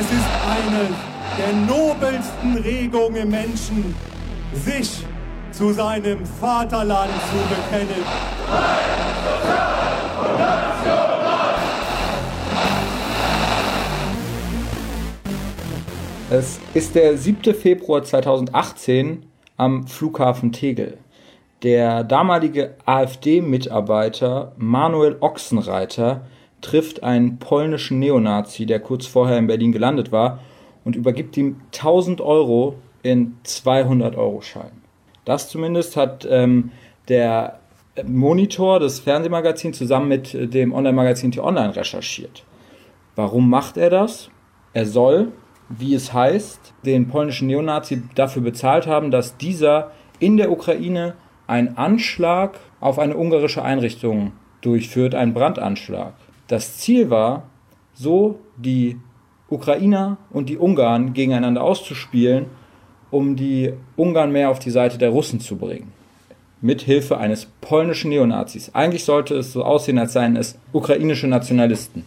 ist eine der nobelsten Regungen im Menschen, sich zu seinem Vaterland zu bekennen. Es ist der 7. Februar 2018 am Flughafen Tegel. Der damalige AfD-Mitarbeiter Manuel Ochsenreiter trifft einen polnischen Neonazi, der kurz vorher in Berlin gelandet war, und übergibt ihm 1.000 Euro in 200-Euro-Schein. Das zumindest hat der Monitor des Fernsehmagazins zusammen mit dem Online-Magazin T-Online recherchiert. Warum macht er das? Er soll, wie es heißt, den polnischen Neonazi dafür bezahlt haben, dass dieser in der Ukraine einen Anschlag auf eine ungarische Einrichtung durchführt, einen Brandanschlag. Das Ziel war, so die Ukrainer und die Ungarn gegeneinander auszuspielen, um die Ungarn mehr auf die Seite der Russen zu bringen. Mit Hilfe eines polnischen Neonazis. Eigentlich sollte es so aussehen, als seien es ukrainische Nationalisten.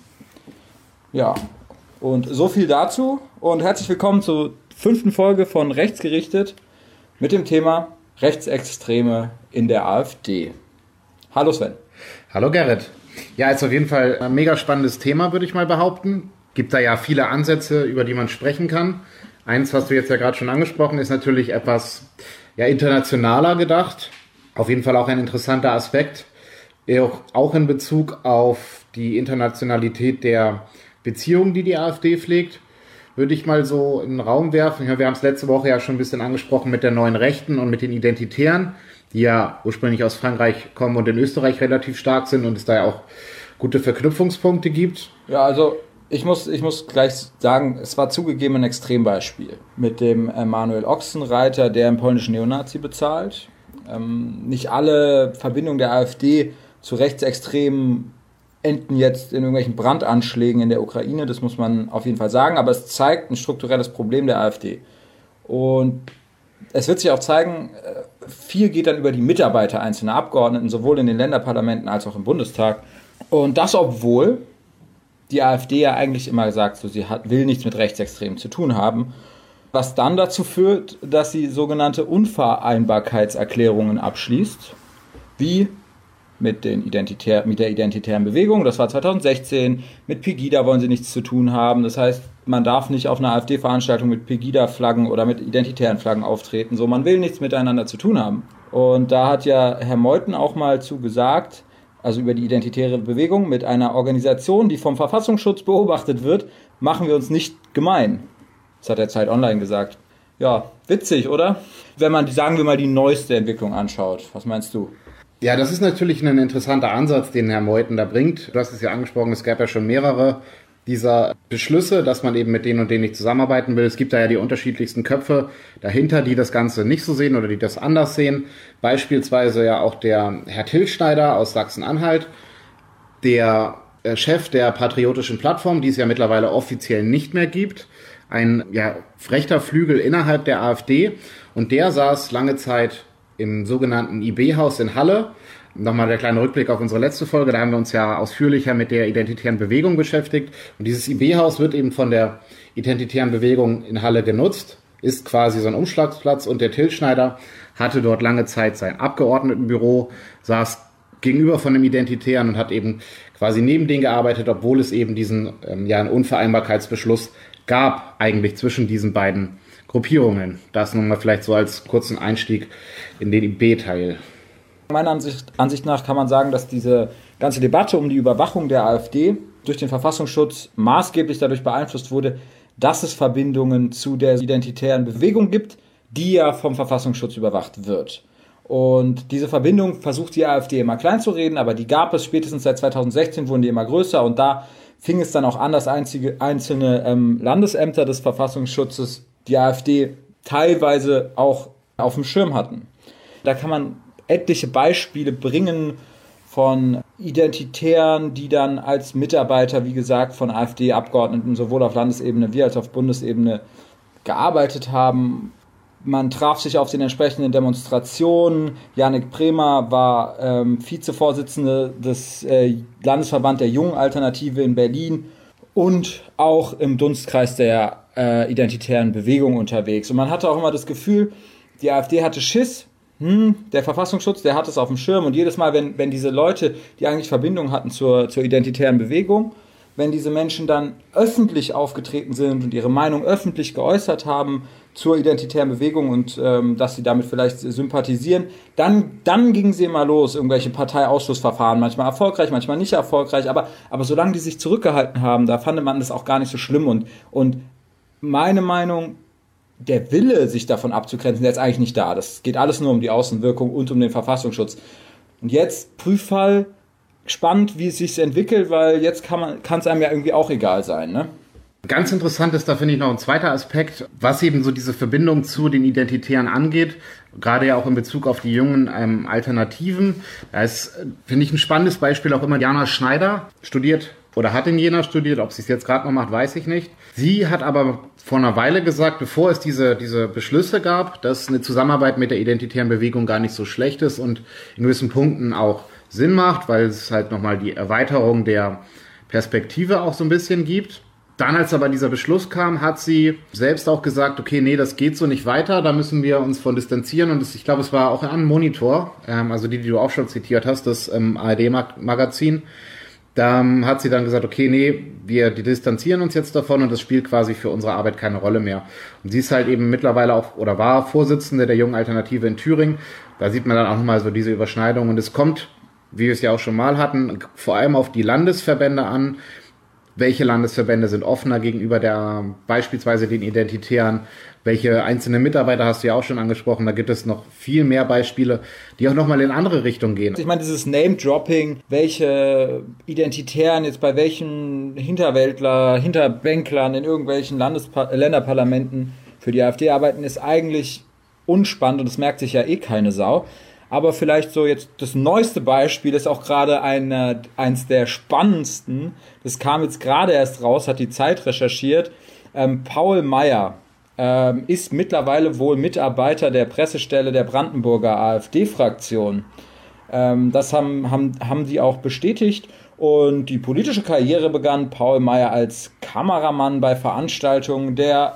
Ja, und so viel dazu. Und herzlich willkommen zur 5. Folge von Rechtsgerichtet mit dem Thema Rechtsextreme in der AfD. Hallo Sven. Hallo Gerrit. Ja, ist auf jeden Fall ein mega spannendes Thema, würde ich mal behaupten. Gibt da ja viele Ansätze, über die man sprechen kann. Eins, was du jetzt ja gerade schon angesprochen, ist natürlich etwas internationaler gedacht. Auf jeden Fall auch ein interessanter Aspekt, auch in Bezug auf die Internationalität der Beziehungen, die AfD pflegt, würde ich mal so in den Raum werfen. Ja, wir haben es letzte Woche ja schon ein bisschen angesprochen mit der neuen Rechten und mit den Identitären, die ja ursprünglich aus Frankreich kommen und in Österreich relativ stark sind und es da ja auch gute Verknüpfungspunkte gibt. Ja, also ich muss gleich sagen, es war zugegeben ein Extrembeispiel mit dem Manuel Ochsenreiter, der einen polnischen Neonazi bezahlt. Nicht alle Verbindungen der AfD zu Rechtsextremen enden jetzt in irgendwelchen Brandanschlägen in der Ukraine, das muss man auf jeden Fall sagen, aber es zeigt ein strukturelles Problem der AfD. Und es wird sich auch zeigen, viel geht dann über die Mitarbeiter einzelner Abgeordneten, sowohl in den Länderparlamenten als auch im Bundestag. Und das, obwohl die AfD ja eigentlich immer sagt, so, sie will nichts mit Rechtsextremen zu tun haben, was dann dazu führt, dass sie sogenannte Unvereinbarkeitserklärungen abschließt, wie mit der identitären Bewegung, das war 2016, mit Pegida wollen sie nichts zu tun haben, das heißt, man darf nicht auf einer AfD-Veranstaltung mit Pegida-Flaggen oder mit identitären Flaggen auftreten, so, man will nichts miteinander zu tun haben. Und da hat ja Herr Meuthen auch mal zugesagt, also über die identitäre Bewegung, mit einer Organisation, die vom Verfassungsschutz beobachtet wird, machen wir uns nicht gemein. Das hat der Zeit Online gesagt. Ja, witzig, oder? Wenn man, sagen wir mal, die neueste Entwicklung anschaut. Was meinst du? Ja, das ist natürlich ein interessanter Ansatz, den Herr Meuthen da bringt. Du hast es ja angesprochen, es gab ja schon mehrere dieser Beschlüsse, dass man eben mit denen und denen nicht zusammenarbeiten will. Es gibt da ja die unterschiedlichsten Köpfe dahinter, die das Ganze nicht so sehen oder die das anders sehen. Beispielsweise ja auch der Herr Tilschneider aus Sachsen-Anhalt, der Chef der Patriotischen Plattform, die es ja mittlerweile offiziell nicht mehr gibt. Ein rechter Flügel innerhalb der AfD. Und der saß lange Zeit im sogenannten IB-Haus in Halle. Nochmal der kleine Rückblick auf unsere letzte Folge, da haben wir uns ja ausführlicher mit der identitären Bewegung beschäftigt. Und dieses IB-Haus wird eben von der identitären Bewegung in Halle genutzt, ist quasi so ein Umschlagsplatz, und der Tilschneider hatte dort lange Zeit sein Abgeordnetenbüro, saß gegenüber von dem Identitären und hat eben quasi neben denen gearbeitet, obwohl es eben diesen einen Unvereinbarkeitsbeschluss gab eigentlich zwischen diesen beiden Gruppierungen. Das nun mal vielleicht so als kurzen Einstieg in den IB-Teil. Meiner Ansicht nach kann man sagen, dass diese ganze Debatte um die Überwachung der AfD durch den Verfassungsschutz maßgeblich dadurch beeinflusst wurde, dass es Verbindungen zu der identitären Bewegung gibt, die ja vom Verfassungsschutz überwacht wird. Und diese Verbindung versucht die AfD immer klein zu reden, aber die gab es spätestens seit 2016, wurden die immer größer, und da fing es dann auch an, dass einzelne Landesämter des Verfassungsschutzes die AfD teilweise auch auf dem Schirm hatten. Da kann man etliche Beispiele bringen von Identitären, die dann als Mitarbeiter, wie gesagt, von AfD-Abgeordneten sowohl auf Landesebene wie als auf Bundesebene gearbeitet haben. Man traf sich auf den entsprechenden Demonstrationen. Janik Bremer war Vizevorsitzende des Landesverband der Jungen Alternative in Berlin. und auch im Dunstkreis der identitären Bewegung unterwegs. Und man hatte auch immer das Gefühl, die AfD hatte Schiss, der Verfassungsschutz, der hat es auf dem Schirm. Und jedes Mal, wenn diese Leute, die eigentlich Verbindung hatten zur identitären Bewegung, wenn diese Menschen dann öffentlich aufgetreten sind und ihre Meinung öffentlich geäußert haben zur identitären Bewegung und dass sie damit vielleicht sympathisieren, dann gingen sie immer los, irgendwelche Parteiausschlussverfahren, manchmal erfolgreich, manchmal nicht erfolgreich, aber solange die sich zurückgehalten haben, da fand man das auch gar nicht so schlimm. Und meine Meinung, der Wille, sich davon abzugrenzen, der ist eigentlich nicht da. Das geht alles nur um die Außenwirkung und um den Verfassungsschutz. Und jetzt Prüffall, spannend, wie es sich entwickelt, weil jetzt kann es einem ja irgendwie auch egal sein, ne? Ganz interessant ist da, finde ich, noch ein zweiter Aspekt, was eben so diese Verbindung zu den Identitären angeht, gerade ja auch in Bezug auf die jungen Alternativen. Da ist, finde ich, ein spannendes Beispiel auch immer Jana Schneider, studiert oder hat in Jena studiert, ob sie es jetzt gerade noch macht, weiß ich nicht. Sie hat aber vor einer Weile gesagt, bevor es diese Beschlüsse gab, dass eine Zusammenarbeit mit der identitären Bewegung gar nicht so schlecht ist und in gewissen Punkten auch Sinn macht, weil es halt nochmal die Erweiterung der Perspektive auch so ein bisschen gibt. Dann, als aber dieser Beschluss kam, hat sie selbst auch gesagt, okay, nee, das geht so nicht weiter, da müssen wir uns von distanzieren. Und ich glaube, es war auch ein Monitor, also die du auch schon zitiert hast, das ARD-Magazin. Da hat sie dann gesagt, okay, nee, wir distanzieren uns jetzt davon und das spielt quasi für unsere Arbeit keine Rolle mehr. Und sie ist halt eben mittlerweile auch, oder war Vorsitzende der Jungen Alternative in Thüringen. Da sieht man dann auch nochmal so diese Überschneidung. Und es kommt, wie wir es ja auch schon mal hatten, vor allem auf die Landesverbände an. Welche Landesverbände sind offener gegenüber beispielsweise den Identitären? Welche einzelnen Mitarbeiter hast du ja auch schon angesprochen? Da gibt es noch viel mehr Beispiele, die auch nochmal in andere Richtungen gehen. Ich meine, dieses Name-Dropping, welche Identitären jetzt bei welchen Hinterbänklern in irgendwelchen Länderparlamenten für die AfD arbeiten, ist eigentlich unspannend und das merkt sich ja eh keine Sau. Aber vielleicht so jetzt das neueste Beispiel ist auch gerade eins der spannendsten. Das kam jetzt gerade erst raus, hat die Zeit recherchiert. Paul Meyer ist mittlerweile wohl Mitarbeiter der Pressestelle der Brandenburger AfD-Fraktion. Das haben sie auch bestätigt. Und die politische Karriere begann Paul Meyer als Kameramann bei Veranstaltungen der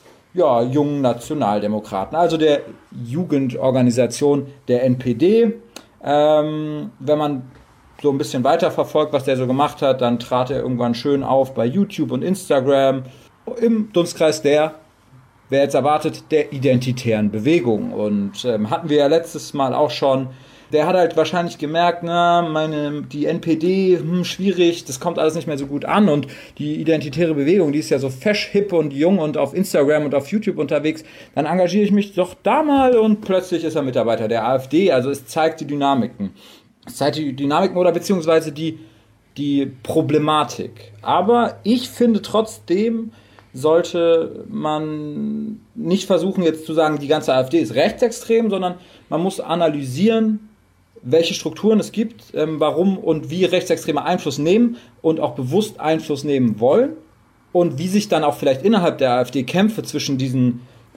jungen Nationaldemokraten, also der Jugendorganisation der NPD. Wenn man so ein bisschen weiter verfolgt, was der so gemacht hat, dann trat er irgendwann schön auf bei YouTube und Instagram im Dunstkreis wer jetzt erwartet, der identitären Bewegung. Und hatten wir ja letztes Mal auch schon. Der hat halt wahrscheinlich gemerkt, die NPD, schwierig, das kommt alles nicht mehr so gut an und die identitäre Bewegung, die ist ja so fesch, hip und jung und auf Instagram und auf YouTube unterwegs, dann engagiere ich mich doch da mal und plötzlich ist er Mitarbeiter der AfD, also es zeigt die Dynamiken. Oder beziehungsweise die Problematik. Aber ich finde trotzdem, sollte man nicht versuchen jetzt zu sagen, die ganze AfD ist rechtsextrem, sondern man muss analysieren, welche Strukturen es gibt, warum und wie Rechtsextreme Einfluss nehmen und auch bewusst Einfluss nehmen wollen und wie sich dann auch vielleicht innerhalb der AfD Kämpfe zwischen diesen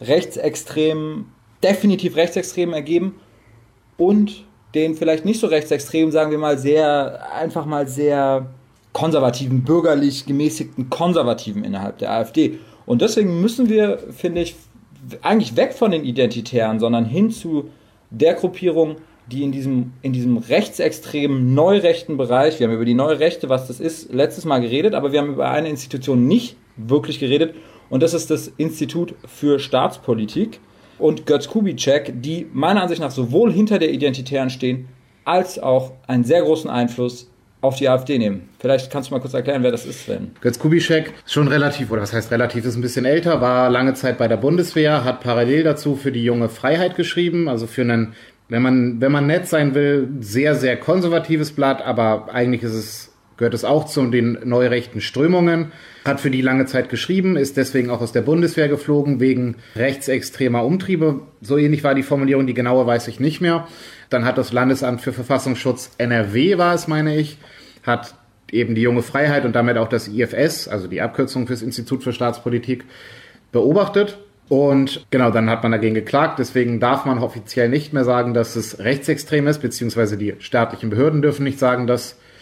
definitiv Rechtsextremen ergeben und den vielleicht nicht so Rechtsextremen, sagen wir mal sehr konservativen, bürgerlich gemäßigten Konservativen innerhalb der AfD. Und deswegen müssen wir, finde ich, eigentlich weg von den Identitären, sondern hin zu der Gruppierung, die in diesem rechtsextremen, neurechten Bereich, wir haben über die neue Rechte, was das ist, letztes Mal geredet, aber wir haben über eine Institution nicht wirklich geredet und das ist das Institut für Staatspolitik und Götz Kubitschek, die meiner Ansicht nach sowohl hinter der Identitären stehen, als auch einen sehr großen Einfluss auf die AfD nehmen. Vielleicht kannst du mal kurz erklären, wer das ist, Sven. Götz Kubitschek ist schon relativ, oder was heißt relativ, ist ein bisschen älter, war lange Zeit bei der Bundeswehr, hat parallel dazu für die junge Freiheit geschrieben, also für einen, wenn man nett sein will, sehr, sehr konservatives Blatt, aber eigentlich gehört es auch zu den neurechten Strömungen, hat für die lange Zeit geschrieben, ist deswegen auch aus der Bundeswehr geflogen, wegen rechtsextremer Umtriebe. So ähnlich war die Formulierung, die genaue weiß ich nicht mehr. Dann hat das Landesamt für Verfassungsschutz NRW, war es, meine ich, hat eben die junge Freiheit und damit auch das IFS, also die Abkürzung fürs Institut für Staatspolitik, beobachtet. Und genau, dann hat man dagegen geklagt. Deswegen darf man offiziell nicht mehr sagen, dass es rechtsextrem ist, beziehungsweise die staatlichen Behörden dürfen nicht sagen, dass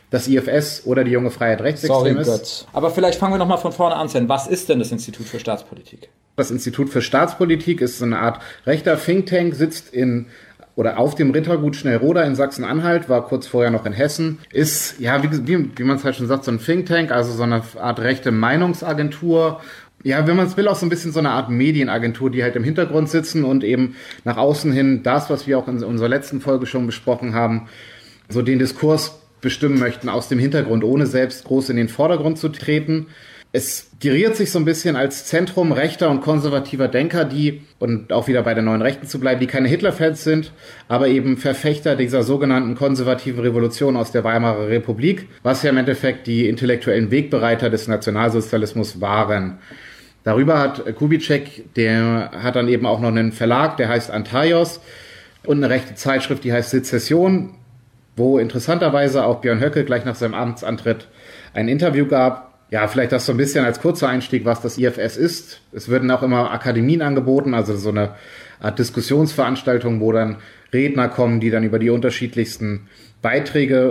das IFS oder die Junge Freiheit rechtsextrem ist. Götz. Aber vielleicht fangen wir nochmal von vorne an, Sven. Was ist denn das Institut für Staatspolitik? Das Institut für Staatspolitik ist so eine Art rechter Think Tank, sitzt auf dem Rittergut Schnellroda in Sachsen-Anhalt, war kurz vorher noch in Hessen, ist, ja, wie man es halt schon sagt, so ein Think Tank, also so eine Art rechte Meinungsagentur. Ja, wenn man es will, auch so ein bisschen so eine Art Medienagentur, die halt im Hintergrund sitzen und eben nach außen hin das, was wir auch in unserer letzten Folge schon besprochen haben, so den Diskurs bestimmen möchten aus dem Hintergrund, ohne selbst groß in den Vordergrund zu treten. Es geriert sich so ein bisschen als Zentrum rechter und konservativer Denker, die, und auch wieder bei der neuen Rechten zu bleiben, die keine Hitler-Fans sind, aber eben Verfechter dieser sogenannten konservativen Revolution aus der Weimarer Republik, was ja im Endeffekt die intellektuellen Wegbereiter des Nationalsozialismus waren. Darüber hat Kubitschek, der hat dann eben auch noch einen Verlag, der heißt Antaios, und eine rechte Zeitschrift, die heißt Sezession, wo interessanterweise auch Björn Höcke gleich nach seinem Amtsantritt ein Interview gab. Ja, vielleicht das so ein bisschen als kurzer Einstieg, was das IFS ist. Es werden auch immer Akademien angeboten, also so eine Art Diskussionsveranstaltung, wo dann Redner kommen, die dann über die unterschiedlichsten Beiträge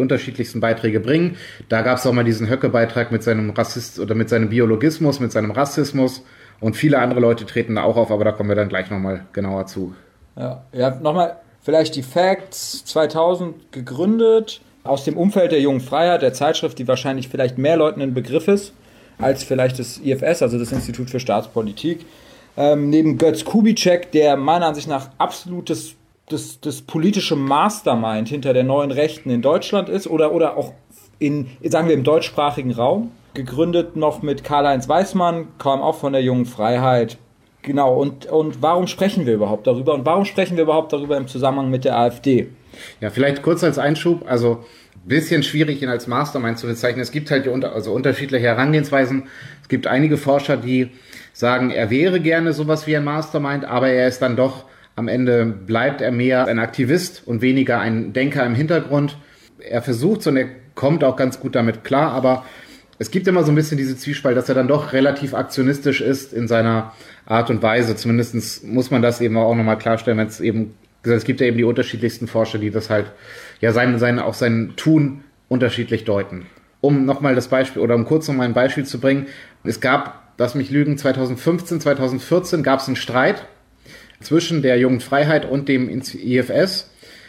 bringen. Da gab es auch mal diesen Höcke-Beitrag mit seinem mit seinem Biologismus, mit seinem Rassismus, und viele andere Leute treten da auch auf, aber da kommen wir dann gleich nochmal genauer zu. Ja, nochmal vielleicht die Facts. 2000 gegründet, aus dem Umfeld der Jungen Freiheit, der Zeitschrift, die wahrscheinlich vielleicht mehr Leuten ein Begriff ist, als vielleicht das IFS, also das Institut für Staatspolitik. Neben Götz Kubitschek, der meiner Ansicht nach absolut das politische Mastermind hinter der neuen Rechten in Deutschland ist oder auch sagen wir im deutschsprachigen Raum. Gegründet noch mit Karl-Heinz Weismann, kam auch von der Jungen Freiheit. Genau, und warum sprechen wir überhaupt darüber? Und warum sprechen wir überhaupt darüber im Zusammenhang mit der AfD? Ja, vielleicht kurz als Einschub, also ein bisschen schwierig, ihn als Mastermind zu bezeichnen. Es gibt halt unterschiedliche Herangehensweisen. Es gibt einige Forscher, die sagen, er wäre gerne sowas wie ein Mastermind, aber er ist dann doch, am Ende bleibt er mehr ein Aktivist und weniger ein Denker im Hintergrund. Er versucht und er kommt auch ganz gut damit klar, aber es gibt immer so ein bisschen diese Zwiespalt, dass er dann doch relativ aktionistisch ist in seiner Art und Weise. Zumindest muss man das eben auch nochmal klarstellen, wenn es gibt ja eben die unterschiedlichsten Forscher, die das halt, ja, sein Tun unterschiedlich deuten. Um nochmal das Beispiel, oder um kurz nochmal ein Beispiel zu bringen, es gab, lass mich lügen, 2015, 2014 gab es einen Streit zwischen der Jungen Freiheit und dem IFS.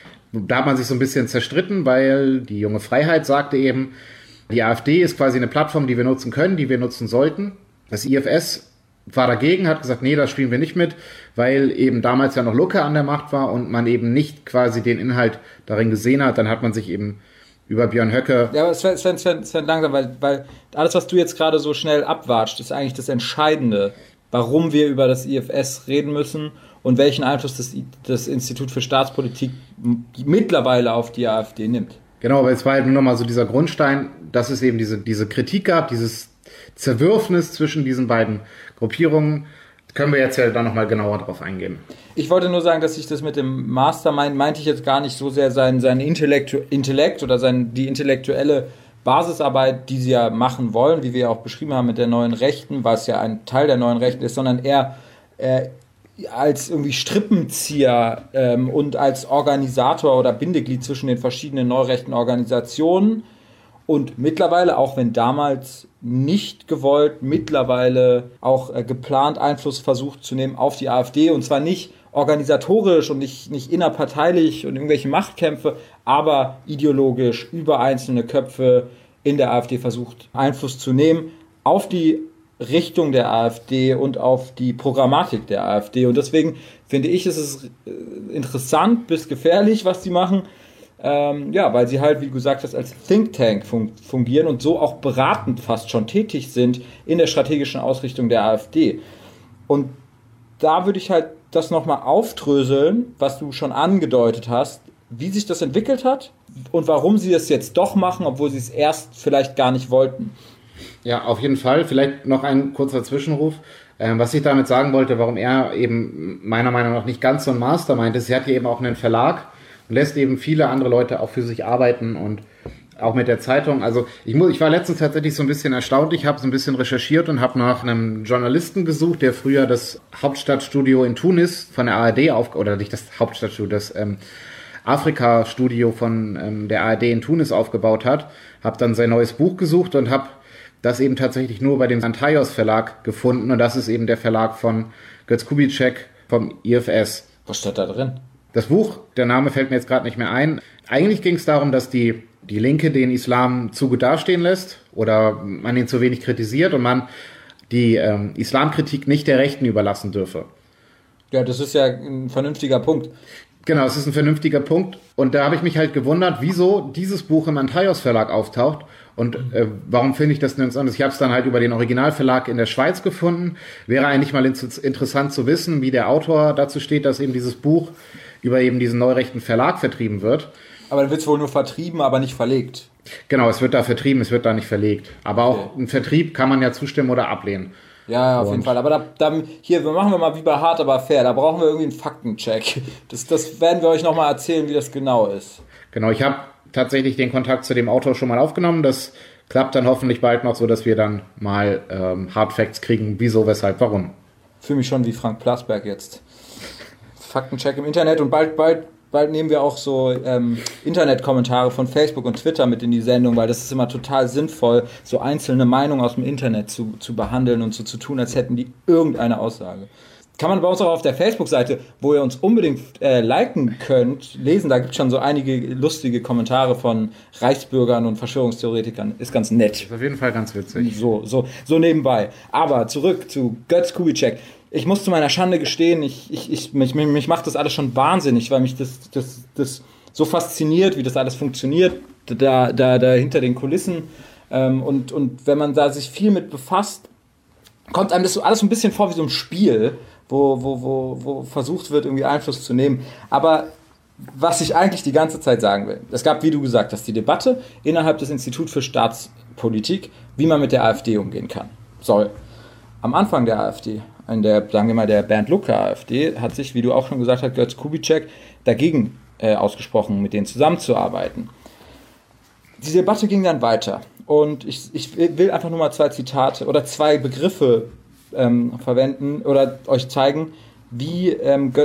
Da hat man sich so ein bisschen zerstritten, weil die Junge Freiheit sagte eben, die AfD ist quasi eine Plattform, die wir nutzen können, die wir nutzen sollten. Das IFS war dagegen, hat gesagt, nee, das spielen wir nicht mit, weil eben damals ja noch Lucke an der Macht war und man eben nicht quasi den Inhalt darin gesehen hat. Dann hat man sich eben über Björn Höcke... Ja, aber Sven, langsam, weil alles, was du jetzt gerade so schnell abwatscht, ist eigentlich das Entscheidende, warum wir über das IFS reden müssen und welchen Einfluss das Institut für Staatspolitik mittlerweile auf die AfD nimmt. Genau, aber es war halt nur nochmal so dieser Grundstein, dass es eben diese Kritik gab, dieses Zerwürfnis zwischen diesen beiden Gruppierungen. Können wir jetzt ja dann nochmal genauer drauf eingehen. Ich wollte nur sagen, dass ich das mit dem Mastermind meinte ich jetzt gar nicht so sehr sein Intellekt oder die intellektuelle Basisarbeit, die sie ja machen wollen, wie wir ja auch beschrieben haben mit der neuen Rechten, was ja ein Teil der neuen Rechten ist, sondern eher als irgendwie Strippenzieher und als Organisator oder Bindeglied zwischen den verschiedenen neurechten Organisationen und mittlerweile, auch wenn damals nicht gewollt, mittlerweile auch geplant Einfluss versucht zu nehmen auf die AfD, und zwar nicht organisatorisch und nicht innerparteilich und irgendwelche Machtkämpfe, aber ideologisch über einzelne Köpfe in der AfD versucht Einfluss zu nehmen auf die Richtung der AfD und auf die Programmatik der AfD. Und deswegen finde ich, ist es interessant bis gefährlich, was sie machen, weil sie halt, wie du gesagt hast, als Think Tank fungieren und so auch beratend fast schon tätig sind in der strategischen Ausrichtung der AfD. Und da würde ich halt das nochmal aufdröseln, was du schon angedeutet hast, wie sich das entwickelt hat und warum sie es jetzt doch machen, obwohl sie es erst vielleicht gar nicht wollten. Ja, auf jeden Fall. Vielleicht noch ein kurzer Zwischenruf. Was ich damit sagen wollte, warum er eben meiner Meinung nach nicht ganz so ein Mastermind ist, er hat hier eben auch einen Verlag und lässt eben viele andere Leute auch für sich arbeiten und auch mit der Zeitung. Also ich war letztens tatsächlich so ein bisschen erstaunt. Ich habe so ein bisschen recherchiert und habe nach einem Journalisten gesucht, der früher das Hauptstadtstudio in Tunis von der ARD oder nicht das Hauptstadtstudio, das Afrika-Studio von der ARD in Tunis aufgebaut hat. Habe dann sein neues Buch gesucht und habe das eben tatsächlich nur bei dem Antaios Verlag gefunden. Und das ist eben der Verlag von Götz Kubitschek vom IFS. Was steht da drin? Das Buch, der Name fällt mir jetzt gerade nicht mehr ein. Eigentlich ging es darum, dass die Linke den Islam zu gut dastehen lässt oder man ihn zu wenig kritisiert und man die Islamkritik nicht der Rechten überlassen dürfe. Ja, das ist ja ein vernünftiger Punkt. Genau, es ist ein vernünftiger Punkt. Und da habe ich mich halt gewundert, wieso dieses Buch im Antaios Verlag auftaucht und warum finde ich das nirgends anders. Ich habe es dann halt über den Originalverlag in der Schweiz gefunden. Wäre eigentlich mal interessant zu wissen, wie der Autor dazu steht, dass eben dieses Buch über eben diesen neurechten Verlag vertrieben wird. Aber dann wird es wohl nur vertrieben, aber nicht verlegt. Genau, es wird da vertrieben, es wird da nicht verlegt. Aber auch im Vertrieb kann man ja zustimmen oder ablehnen. Ja, auf jeden Fall. Aber hier, machen wir mal wie bei Hart, aber fair. Da brauchen wir irgendwie einen Faktencheck. Das werden wir euch nochmal erzählen, wie das genau ist. Genau, ich habe tatsächlich den Kontakt zu dem Autor schon mal aufgenommen. Das klappt dann hoffentlich bald noch, so dass wir dann mal Hard Facts kriegen. Wieso, weshalb, warum. Fühle mich schon wie Frank Plasberg jetzt. Faktencheck im Internet und bald nehmen wir auch so Internetkommentare von Facebook und Twitter mit in die Sendung, weil das ist immer total sinnvoll, so einzelne Meinungen aus dem Internet zu behandeln und so zu tun, als hätten die irgendeine Aussage. Kann man bei uns auch auf der Facebook-Seite, wo ihr uns unbedingt liken könnt, lesen. Da gibt es schon so einige lustige Kommentare von Reichsbürgern und Verschwörungstheoretikern. Ist ganz nett. Ist auf jeden Fall ganz witzig. So nebenbei. Aber zurück zu Götz Kubitschek. Ich muss zu meiner Schande gestehen, mich macht das alles schon wahnsinnig, weil mich das so fasziniert, wie das alles funktioniert, da hinter den Kulissen. Und wenn man da sich viel mit befasst, kommt einem das so alles so ein bisschen vor wie so ein Spiel, wo versucht wird, irgendwie Einfluss zu nehmen. Aber was ich eigentlich die ganze Zeit sagen will, es gab, wie du gesagt hast, die Debatte innerhalb des Instituts für Staatspolitik, wie man mit der AfD umgehen kann. Am Anfang der AfD, sagen wir mal, der Bernd Lucke AfD, hat sich, wie du auch schon gesagt hast, Götz Kubitschek dagegen ausgesprochen, mit denen zusammenzuarbeiten. Die Debatte ging dann weiter. Und ich will einfach nur mal 2 Zitate oder 2 Begriffe verwenden oder euch zeigen, wie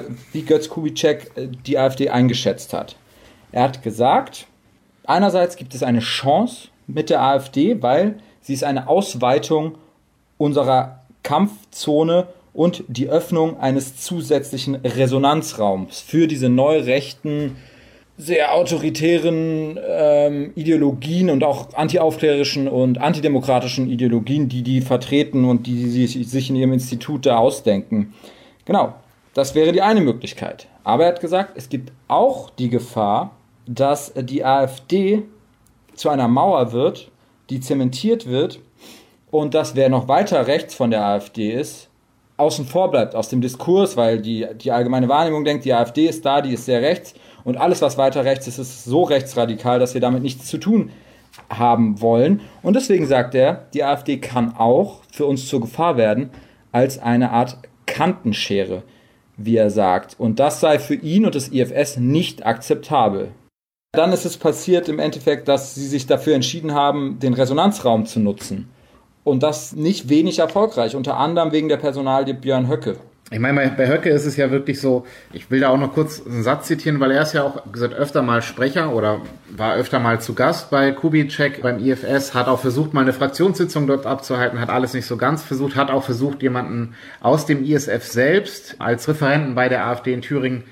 Götz Kubitschek die AfD eingeschätzt hat. Er hat gesagt, einerseits gibt es eine Chance mit der AfD, weil sie ist eine Ausweitung unserer Kampfzone und die Öffnung eines zusätzlichen Resonanzraums für diese neurechten, sehr autoritären Ideologien und auch antiaufklärerischen und antidemokratischen Ideologien, die vertreten und die sich in ihrem Institut da ausdenken. Genau, das wäre die eine Möglichkeit. Aber er hat gesagt, es gibt auch die Gefahr, dass die AfD zu einer Mauer wird, die zementiert wird und dass wer noch weiter rechts von der AfD ist, außen vor bleibt aus dem Diskurs, weil die allgemeine Wahrnehmung denkt, die AfD ist da, die ist sehr rechts und alles, was weiter rechts ist, ist so rechtsradikal, dass wir damit nichts zu tun haben wollen. Und deswegen sagt er, die AfD kann auch für uns zur Gefahr werden als eine Art Kantenschere, wie er sagt. Und das sei für ihn und das IFS nicht akzeptabel. Dann ist es passiert im Endeffekt, dass sie sich dafür entschieden haben, den Resonanzraum zu nutzen. Und das nicht wenig erfolgreich, unter anderem wegen der Personalie Björn Höcke. Ich meine, bei Höcke ist es ja wirklich so, ich will da auch noch kurz einen Satz zitieren, weil er ist ja auch gesagt öfter mal Sprecher oder war öfter mal zu Gast bei Kubitschek beim IFS, hat auch versucht, mal eine Fraktionssitzung dort abzuhalten, hat alles nicht so ganz versucht, hat auch versucht, jemanden aus dem ISF selbst als Referenten bei der AfD in Thüringen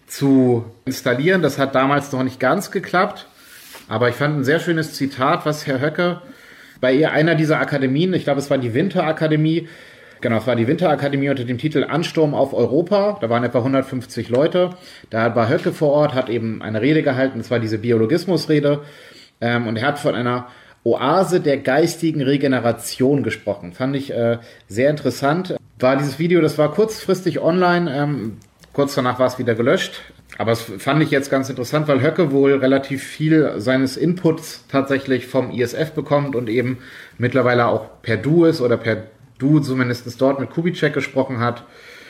zu installieren. Das hat damals noch nicht ganz geklappt, aber ich fand ein sehr schönes Zitat, was Herr Höcke bei einer dieser Akademien, ich glaube, es war die Winterakademie, genau, es war die Winterakademie unter dem Titel Ansturm auf Europa. Da waren etwa 150 Leute. Da war Höcke vor Ort, hat eben eine Rede gehalten. Das war diese Biologismusrede. Und er hat von einer Oase der geistigen Regeneration gesprochen. Fand ich sehr interessant. War dieses Video, das war kurzfristig online. Kurz danach war es wieder gelöscht. Aber das fand ich jetzt ganz interessant, weil Höcke wohl relativ viel seines Inputs tatsächlich vom ISF bekommt und eben mittlerweile auch per Du ist oder per Du zumindest dort mit Kubitschek gesprochen hat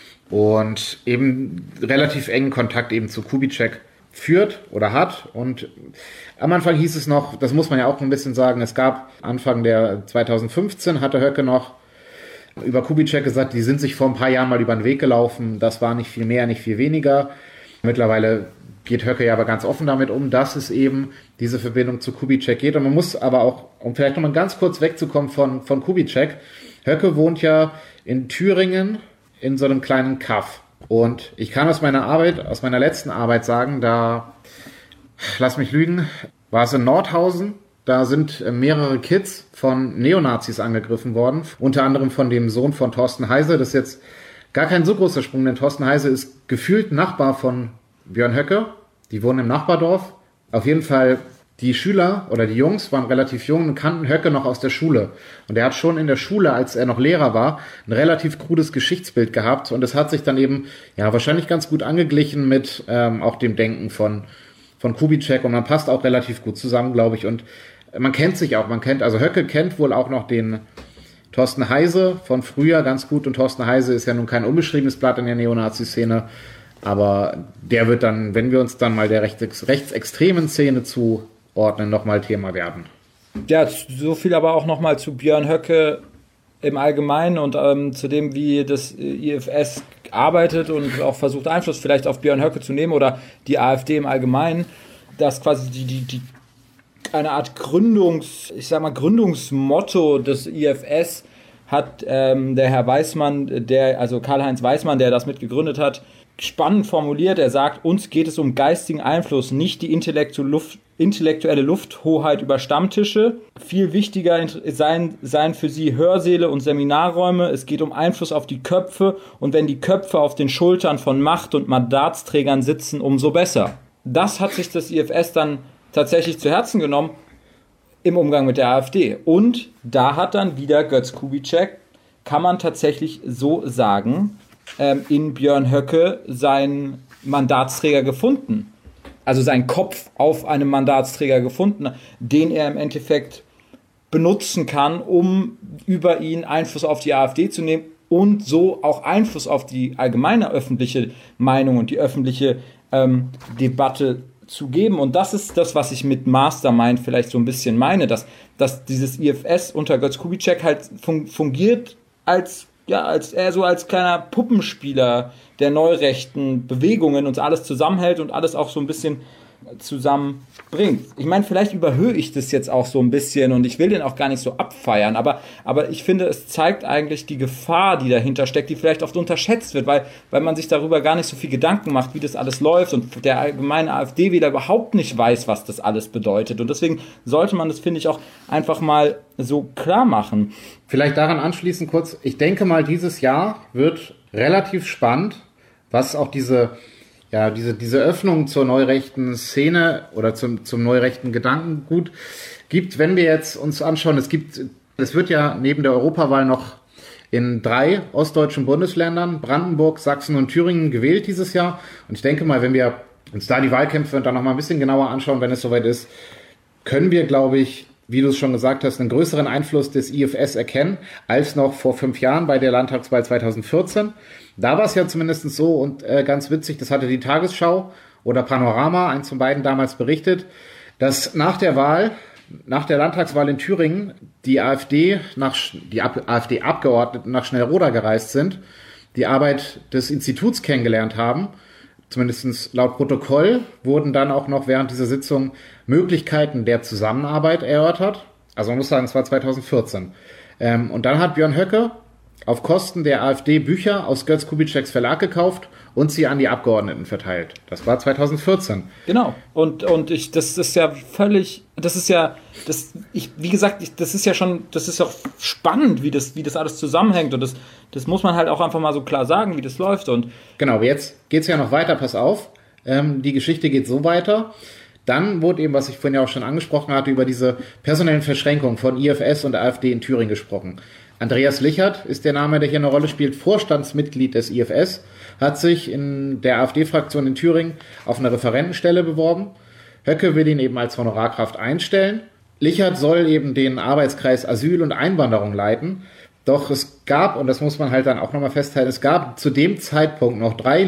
und eben relativ engen Kontakt eben zu Kubitschek führt oder hat. Und am Anfang hieß es noch, das muss man ja auch ein bisschen sagen, es gab Anfang der 2015 hatte Höcke noch über Kubitschek gesagt, die sind sich vor ein paar Jahren mal über den Weg gelaufen, das war nicht viel mehr, nicht viel weniger. Mittlerweile geht Höcke ja aber ganz offen damit um, dass es eben diese Verbindung zu Kubitschek geht. Und man muss aber auch, um vielleicht nochmal ganz kurz wegzukommen von Kubitschek, Höcke wohnt ja in Thüringen in so einem kleinen Kaff. Und ich kann aus meiner letzten Arbeit sagen, da, lass mich lügen, war es in Nordhausen. Da sind mehrere Kids von Neonazis angegriffen worden. Unter anderem von dem Sohn von Thorsten Heise. Das ist jetzt gar kein so großer Sprung, denn Thorsten Heise ist gefühlt Nachbar von Björn Höcke. Die wohnen im Nachbardorf. Auf jeden Fall, die Schüler oder die Jungs waren relativ jung und kannten Höcke noch aus der Schule. Und er hat schon in der Schule, als er noch Lehrer war, ein relativ krudes Geschichtsbild gehabt. Und es hat sich dann eben, ja, wahrscheinlich ganz gut angeglichen mit auch dem Denken von Kubitschek. Und man passt auch relativ gut zusammen, glaube ich. Und man kennt sich auch. Also Höcke kennt wohl auch noch den Thorsten Heise von früher ganz gut. Und Thorsten Heise ist ja nun kein unbeschriebenes Blatt in der Neonazi-Szene. Aber der wird dann, wenn wir uns dann mal der rechtsextremen Szene zuordnen, nochmal Thema werden. Ja, so viel aber auch nochmal zu Björn Höcke im Allgemeinen und zu dem, wie das IFS arbeitet und auch versucht, Einfluss vielleicht auf Björn Höcke zu nehmen oder die AfD im Allgemeinen, dass quasi die eine Art Gründungsmotto des IFS hat der Herr Weismann, also Karl-Heinz Weismann, der das mitgegründet hat, spannend formuliert. Er sagt, uns geht es um geistigen Einfluss, nicht die intellektuelle Lufthoheit über Stammtische. Viel wichtiger seien für sie Hörsäle und Seminarräume. Es geht um Einfluss auf die Köpfe und wenn die Köpfe auf den Schultern von Macht- und Mandatsträgern sitzen, umso besser. Das hat sich das IFS dann tatsächlich zu Herzen genommen im Umgang mit der AfD. Und da hat dann wieder Götz Kubitschek, kann man tatsächlich so sagen, in Björn Höcke seinen Mandatsträger gefunden. Also seinen Kopf auf einem Mandatsträger gefunden, den er im Endeffekt benutzen kann, um über ihn Einfluss auf die AfD zu nehmen und so auch Einfluss auf die allgemeine öffentliche Meinung und die öffentliche Debatte zu geben. Und das ist das, was ich mit Mastermind vielleicht so ein bisschen meine, dass dieses IFS unter Götz Kubitschek halt fungiert als kleiner Puppenspieler der neurechten Bewegungen und alles zusammenhält und alles auch so ein bisschen zusammenbringt. Ich meine, vielleicht überhöhe ich das jetzt auch so ein bisschen und ich will den auch gar nicht so abfeiern, aber ich finde, es zeigt eigentlich die Gefahr, die dahinter steckt, die vielleicht oft unterschätzt wird, weil man sich darüber gar nicht so viel Gedanken macht, wie das alles läuft und der allgemeine AfD-Wähler überhaupt nicht weiß, was das alles bedeutet. Und deswegen sollte man das, finde ich, auch einfach mal so klar machen. Vielleicht daran anschließend kurz, ich denke mal, dieses Jahr wird relativ spannend, was auch diese Öffnung zur neurechten Szene oder zum neurechten Gedankengut gibt. Wenn wir jetzt uns anschauen, es wird ja neben der Europawahl noch in 3 ostdeutschen Bundesländern, Brandenburg, Sachsen und Thüringen, gewählt dieses Jahr. Und ich denke mal, wenn wir uns da die Wahlkämpfe dann noch mal ein bisschen genauer anschauen, wenn es soweit ist, können wir, glaube ich, wie du es schon gesagt hast, einen größeren Einfluss des IFS erkennen, als noch vor 5 Jahren bei der Landtagswahl 2014. Da war es ja zumindest so und ganz witzig, das hatte die Tagesschau oder Panorama, eins von beiden, damals berichtet, dass nach der Landtagswahl in Thüringen die AfD-Abgeordneten nach Schnellroda gereist sind, die Arbeit des Instituts kennengelernt haben. Zumindest laut Protokoll wurden dann auch noch während dieser Sitzung Möglichkeiten der Zusammenarbeit erörtert. Also man muss sagen, es war 2014. Und dann hat Björn Höcke auf Kosten der AfD Bücher aus Götz Kubitscheks Verlag gekauft und sie an die Abgeordneten verteilt. Das war 2014. Genau. Das ist ja auch spannend, wie das alles zusammenhängt. Und das muss man halt auch einfach mal so klar sagen, wie das läuft. Und genau, jetzt geht's ja noch weiter, pass auf. Die Geschichte geht so weiter. Dann wurde eben, was ich vorhin ja auch schon angesprochen hatte, über diese personellen Verschränkungen von IFS und AfD in Thüringen gesprochen. Andreas Lichert ist der Name, der hier eine Rolle spielt, Vorstandsmitglied des IFS, hat sich in der AfD-Fraktion in Thüringen auf eine Referentenstelle beworben. Höcke will ihn eben als Honorarkraft einstellen. Lichert soll eben den Arbeitskreis Asyl und Einwanderung leiten. Doch es gab, und das muss man halt dann auch nochmal festhalten, es gab zu dem Zeitpunkt noch 3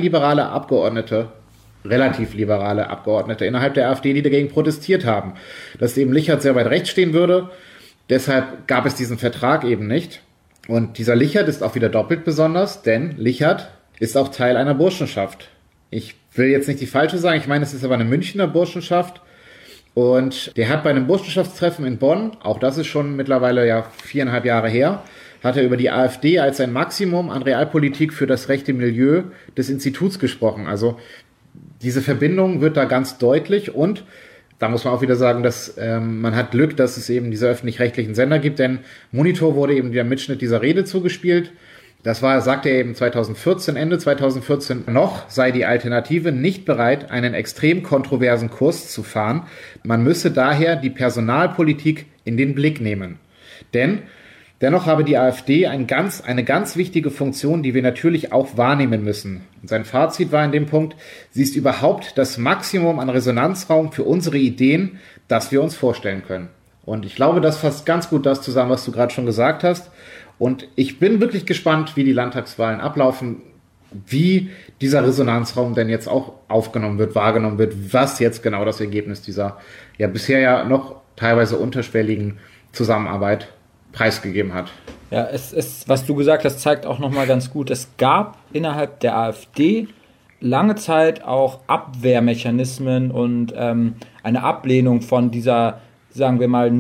relativ liberale Abgeordnete innerhalb der AfD, die dagegen protestiert haben, dass eben Lichert sehr weit rechts stehen würde. Deshalb gab es diesen Vertrag eben nicht. Und dieser Lichert ist auch wieder doppelt besonders, denn Lichert ist auch Teil einer Burschenschaft Ich will jetzt nicht die falsche sagen, ich meine, es ist aber eine Münchner Burschenschaft. Und der hat bei einem Burschenschaftstreffen in Bonn, auch das ist schon mittlerweile ja 4,5 Jahre her, hat er über die AfD als ein Maximum an Realpolitik für das rechte Milieu des Instituts gesprochen. Also diese Verbindung wird da ganz deutlich und da muss man auch wieder sagen, dass man hat Glück, dass es eben diese öffentlich-rechtlichen Sender gibt, denn Monitor wurde eben der Mitschnitt dieser Rede zugespielt. Das war, sagte er eben Ende 2014 noch, sei die Alternative nicht bereit, einen extrem kontroversen Kurs zu fahren. Man müsse daher die Personalpolitik in den Blick nehmen. Dennoch habe die AfD eine ganz wichtige Funktion, die wir natürlich auch wahrnehmen müssen. Und sein Fazit war in dem Punkt, sie ist überhaupt das Maximum an Resonanzraum für unsere Ideen, das wir uns vorstellen können. Und ich glaube, das fasst ganz gut das zusammen, was du gerade schon gesagt hast. Und ich bin wirklich gespannt, wie die Landtagswahlen ablaufen, wie dieser Resonanzraum denn jetzt auch aufgenommen wird, wahrgenommen wird, was jetzt genau das Ergebnis dieser ja bisher ja noch teilweise unterschwelligen Zusammenarbeit preisgegeben hat. Ja, was du gesagt hast, zeigt auch nochmal ganz gut, es gab innerhalb der AfD lange Zeit auch Abwehrmechanismen und eine Ablehnung von dieser, sagen wir mal,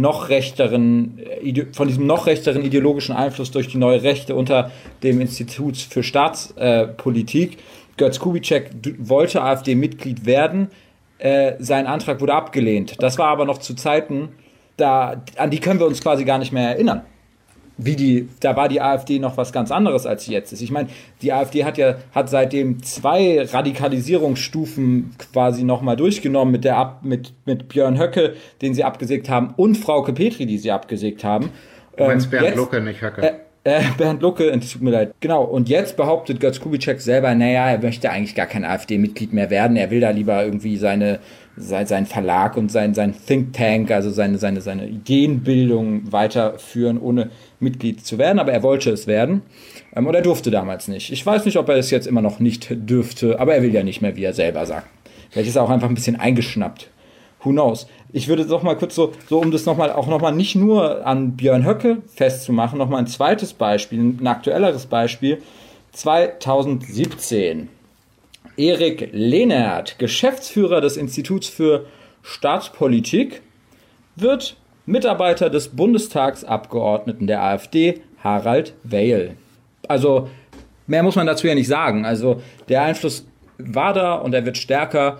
von diesem noch rechteren ideologischen Einfluss durch die neue Rechte unter dem Institut für Staatspolitik. Götz Kubitschek wollte AfD-Mitglied werden, sein Antrag wurde abgelehnt. Das war aber noch zu Zeiten, an die können wir uns quasi gar nicht mehr erinnern. Da war die AfD noch was ganz anderes, als sie jetzt ist. Ich meine, die AfD hat seitdem 2 Radikalisierungsstufen quasi nochmal durchgenommen mit Björn Höcke, den sie abgesägt haben, und Frauke Petri, die sie abgesägt haben. Du meinst Bernd Lucke, nicht Höcke. Bernd Lucke, tut mir leid. Genau, und jetzt behauptet Götz Kubitschek selber, er möchte eigentlich gar kein AfD-Mitglied mehr werden. Er will da lieber irgendwie seinen Verlag und sein Think Tank, also seine Ideenbildung weiterführen, ohne Mitglied zu werden. Aber er wollte es werden. Und er durfte damals nicht. Ich weiß nicht, ob er es jetzt immer noch nicht dürfte, aber er will ja nicht mehr, wie er selber sagt. Vielleicht ist er auch einfach ein bisschen eingeschnappt. Who knows? Ich würde doch mal kurz so um das nochmal nicht nur an Björn Höcke festzumachen, nochmal ein zweites Beispiel, ein aktuelleres Beispiel. 2017. Erik Lehnert, Geschäftsführer des Instituts für Staatspolitik, wird Mitarbeiter des Bundestagsabgeordneten der AfD, Harald Weil. Also, mehr muss man dazu ja nicht sagen. Also, der Einfluss war da und er wird stärker.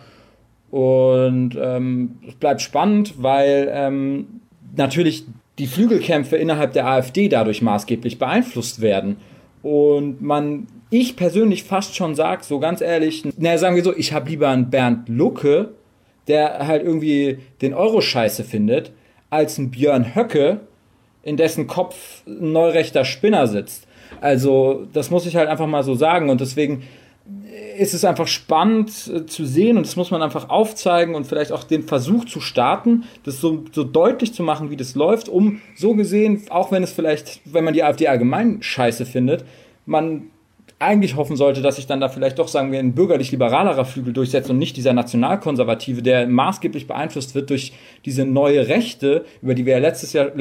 Und es bleibt spannend, weil natürlich die Flügelkämpfe innerhalb der AfD dadurch maßgeblich beeinflusst werden. Und ich persönlich fast schon sage, so ganz ehrlich, sagen wir so, ich habe lieber einen Bernd Lucke, der halt irgendwie den Euro scheiße findet, als einen Björn Höcke, in dessen Kopf ein neurechter Spinner sitzt. Also das muss ich halt einfach mal so sagen und deswegen ist es einfach spannend zu sehen und das muss man einfach aufzeigen und vielleicht auch den Versuch zu starten, das so deutlich zu machen, wie das läuft, um so gesehen, auch wenn man die AfD allgemein scheiße findet, man eigentlich hoffen sollte, dass sich dann da vielleicht doch, sagen wir, ein bürgerlich-liberalerer Flügel durchsetzt und nicht dieser nationalkonservative, der maßgeblich beeinflusst wird durch diese neue Rechte, über die wir ja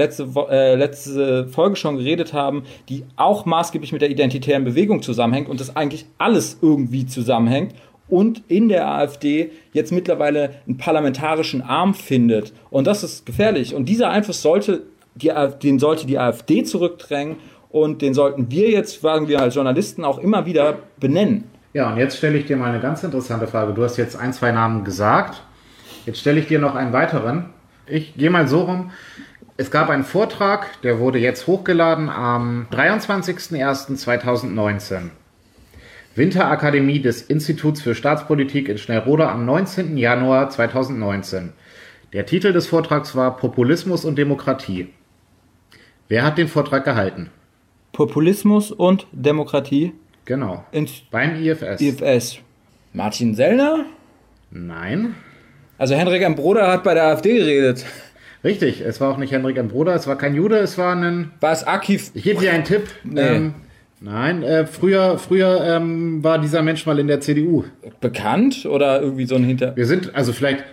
letzte Folge schon geredet haben, die auch maßgeblich mit der identitären Bewegung zusammenhängt und das eigentlich alles irgendwie zusammenhängt und in der AfD jetzt mittlerweile einen parlamentarischen Arm findet. Und das ist gefährlich. Und dieser Einfluss sollte die AfD zurückdrängen. Und den sollten wir jetzt, sagen wir als Journalisten, auch immer wieder benennen. Ja, und jetzt stelle ich dir mal eine ganz interessante Frage. Du hast jetzt 1, 2 Namen gesagt. Jetzt stelle ich dir noch einen weiteren. Ich gehe mal so rum. Es gab einen Vortrag, der wurde jetzt hochgeladen am 23.01.2019. Winterakademie des Instituts für Staatspolitik in Schnellroda am 19. Januar 2019. Der Titel des Vortrags war Populismus und Demokratie. Wer hat den Vortrag gehalten? Populismus und Demokratie. Genau. Beim IFS. IFS. Martin Sellner? Nein. Also Henrik M. Broder hat bei der AfD geredet. Richtig, es war auch nicht Henrik M. Broder, es war kein Jude, es war War es Akif? Ich gebe dir einen Tipp. Nee. Nein, früher war dieser Mensch mal in der CDU. Bekannt oder irgendwie so ein Wir sind, also vielleicht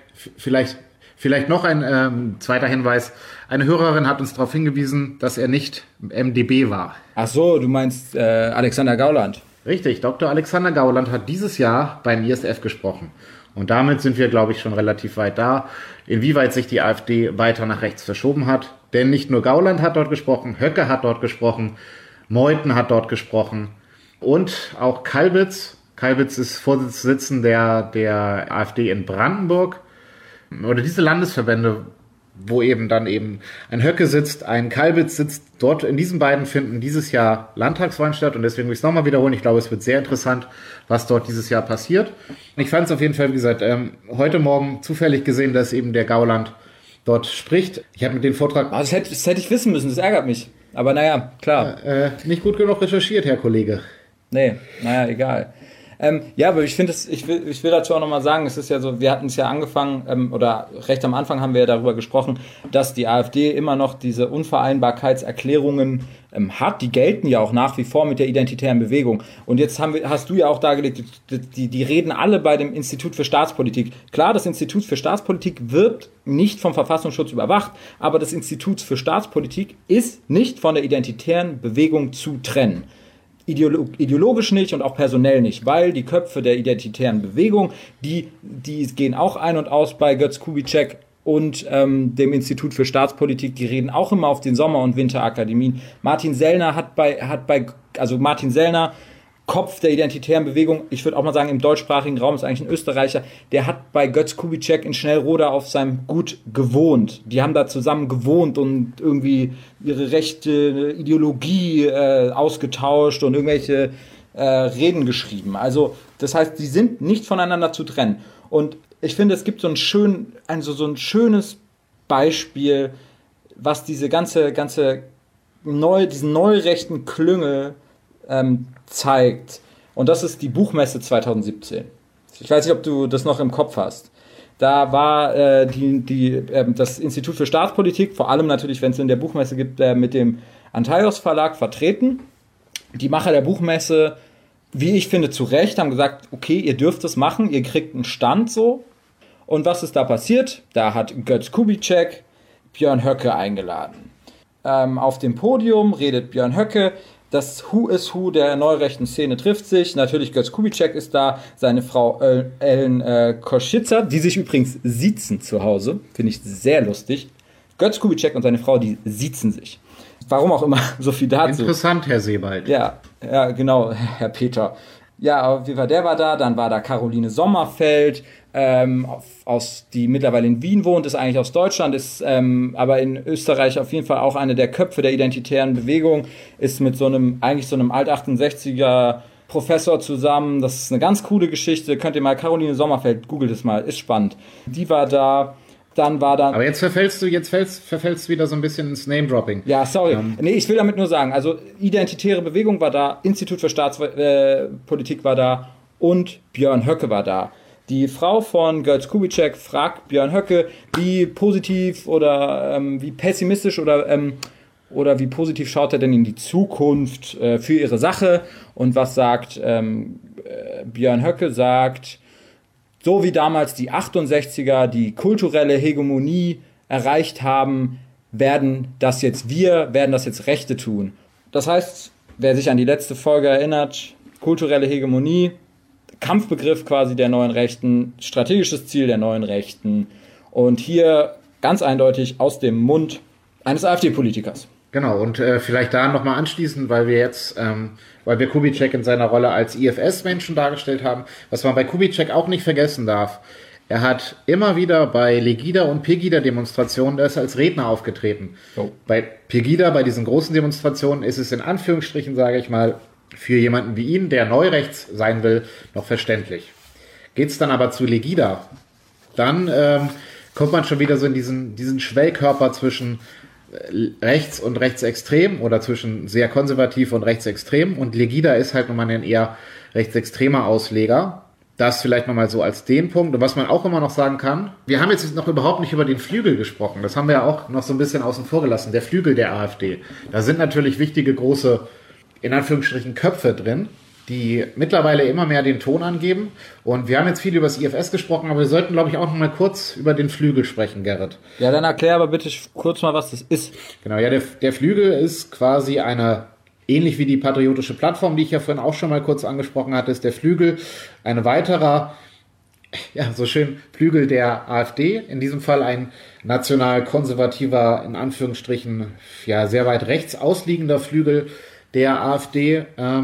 noch ein zweiter Hinweis. Eine Hörerin hat uns darauf hingewiesen, dass er nicht MdB war. Ach so, du meinst Alexander Gauland. Richtig, Dr. Alexander Gauland hat dieses Jahr beim ISF gesprochen. Und damit sind wir, glaube ich, schon relativ weit da, inwieweit sich die AfD weiter nach rechts verschoben hat. Denn nicht nur Gauland hat dort gesprochen, Höcke hat dort gesprochen, Meuthen hat dort gesprochen und auch Kalbitz. Kalbitz ist Vorsitzender der AfD in Brandenburg. Oder diese Landesverbände, wo eben dann eben ein Höcke sitzt, ein Kalbitz sitzt, dort in diesen beiden finden dieses Jahr Landtagswahlen statt und deswegen will ich es nochmal wiederholen. Ich glaube, es wird sehr interessant, was dort dieses Jahr passiert. Ich fand es auf jeden Fall, wie gesagt, heute Morgen zufällig gesehen, dass eben der Gauland dort spricht. Ich habe mit dem Vortrag... Das hätte ich wissen müssen, das ärgert mich. Aber naja, klar. Nicht gut genug recherchiert, Herr Kollege. Nee, naja, egal. Ja, aber ich finde, ich will dazu auch nochmal sagen, es ist ja so, wir hatten es ja angefangen, oder recht am Anfang haben wir ja darüber gesprochen, dass die AfD immer noch diese Unvereinbarkeitserklärungen hat, die gelten ja auch nach wie vor mit der identitären Bewegung. Und jetzt hast du ja auch dargelegt, die reden alle bei dem Institut für Staatspolitik. Klar, das Institut für Staatspolitik wird nicht vom Verfassungsschutz überwacht, aber das Institut für Staatspolitik ist nicht von der identitären Bewegung zu trennen. Ideologisch nicht und auch personell nicht, weil die Köpfe der identitären Bewegung, die gehen auch ein und aus bei Götz Kubitschek und dem Institut für Staatspolitik, die reden auch immer auf den Sommer- und Winterakademien. Martin Sellner Martin Sellner, Kopf der identitären Bewegung, ich würde auch mal sagen, im deutschsprachigen Raum ist eigentlich ein Österreicher, der hat bei Götz Kubitschek in Schnellroda auf seinem Gut gewohnt. Die haben da zusammen gewohnt und irgendwie ihre rechte Ideologie ausgetauscht und irgendwelche Reden geschrieben. Also das heißt, die sind nicht voneinander zu trennen. Und ich finde, es gibt so ein schönes Beispiel, was diese diesen neurechten Klüngel zeigt. Und das ist die Buchmesse 2017. Ich weiß nicht, ob du das noch im Kopf hast. Da war das Institut für Staatspolitik, vor allem natürlich, wenn es in der Buchmesse gibt, mit dem Antaios Verlag vertreten. Die Macher der Buchmesse, wie ich finde, zu Recht, haben gesagt, okay, ihr dürft es machen, ihr kriegt einen Stand so. Und was ist da passiert? Da hat Götz Kubitschek Björn Höcke eingeladen. Auf dem Podium redet Björn Höcke. Das Who is Who der neurechten Szene trifft sich. Natürlich Götz Kubitschek ist da, seine Frau Ellen Koschitzer, die sich übrigens siezen zu Hause. Finde ich sehr lustig. Götz Kubitschek und seine Frau, die siezen sich. Warum auch immer, so viel dazu. Interessant, Herr Sebald. Ja, genau, Herr Peter. Ja, auf jeden Fall, der war da. Dann war da Caroline Sommerfeld, die mittlerweile in Wien wohnt, ist eigentlich aus Deutschland, ist aber in Österreich auf jeden Fall auch eine der Köpfe der identitären Bewegung, ist mit so einem Alt-68er Professor zusammen. Das ist eine ganz coole Geschichte. Könnt ihr mal Caroline Sommerfeld, googelt es mal, ist spannend. Die war da. Dann war da. Aber jetzt verfällst du wieder so ein bisschen ins Name-Dropping. Ja, sorry. Nee, ich will damit nur sagen, also identitäre Bewegung war da, Institut für Staatspolitik war da und Björn Höcke war da. Die Frau von Götz Kubitschek fragt Björn Höcke, wie positiv oder wie pessimistisch oder wie positiv schaut er denn in die Zukunft für ihre Sache. Und was sagt Björn Höcke? Sagt, so wie damals die 68er die kulturelle Hegemonie erreicht haben, werden das jetzt Rechte tun. Das heißt, wer sich an die letzte Folge erinnert, kulturelle Hegemonie, Kampfbegriff quasi der neuen Rechten, strategisches Ziel der neuen Rechten und hier ganz eindeutig aus dem Mund eines AfD-Politikers. Genau, und vielleicht da nochmal anschließend, weil wir Kubitschek in seiner Rolle als IFS-Menschen dargestellt haben, was man bei Kubitschek auch nicht vergessen darf, er hat immer wieder bei Legida- und Pegida-Demonstrationen, er ist als Redner aufgetreten. Oh. Bei Pegida, bei diesen großen Demonstrationen, ist es in Anführungsstrichen, sage ich mal, für jemanden wie ihn, der neurechts sein will, noch verständlich. Geht's dann aber zu Legida, dann kommt man schon wieder so in diesen Schwellkörper zwischen rechts und rechtsextrem oder zwischen sehr konservativ und rechtsextrem und Legida ist halt nochmal ein eher rechtsextremer Ausleger. Das vielleicht nochmal so als den Punkt. Und was man auch immer noch sagen kann, wir haben jetzt noch überhaupt nicht über den Flügel gesprochen. Das haben wir ja auch noch so ein bisschen außen vor gelassen. Der Flügel der AfD. Da sind natürlich wichtige, große, in Anführungsstrichen, Köpfe drin, die mittlerweile immer mehr den Ton angeben. Und wir haben jetzt viel über das IFS gesprochen, aber wir sollten, glaube ich, auch noch mal kurz über den Flügel sprechen, Gerrit. Ja, dann erklär aber bitte kurz mal, was das ist. Genau, ja, der Flügel ist quasi eine Ähnlich wie die Patriotische Plattform, die ich ja vorhin auch schon mal kurz angesprochen hatte, ist der Flügel ein weiterer, ja, so schön Flügel der AfD. In diesem Fall ein national-konservativer, in Anführungsstrichen, ja, sehr weit rechts ausliegender Flügel der AfD,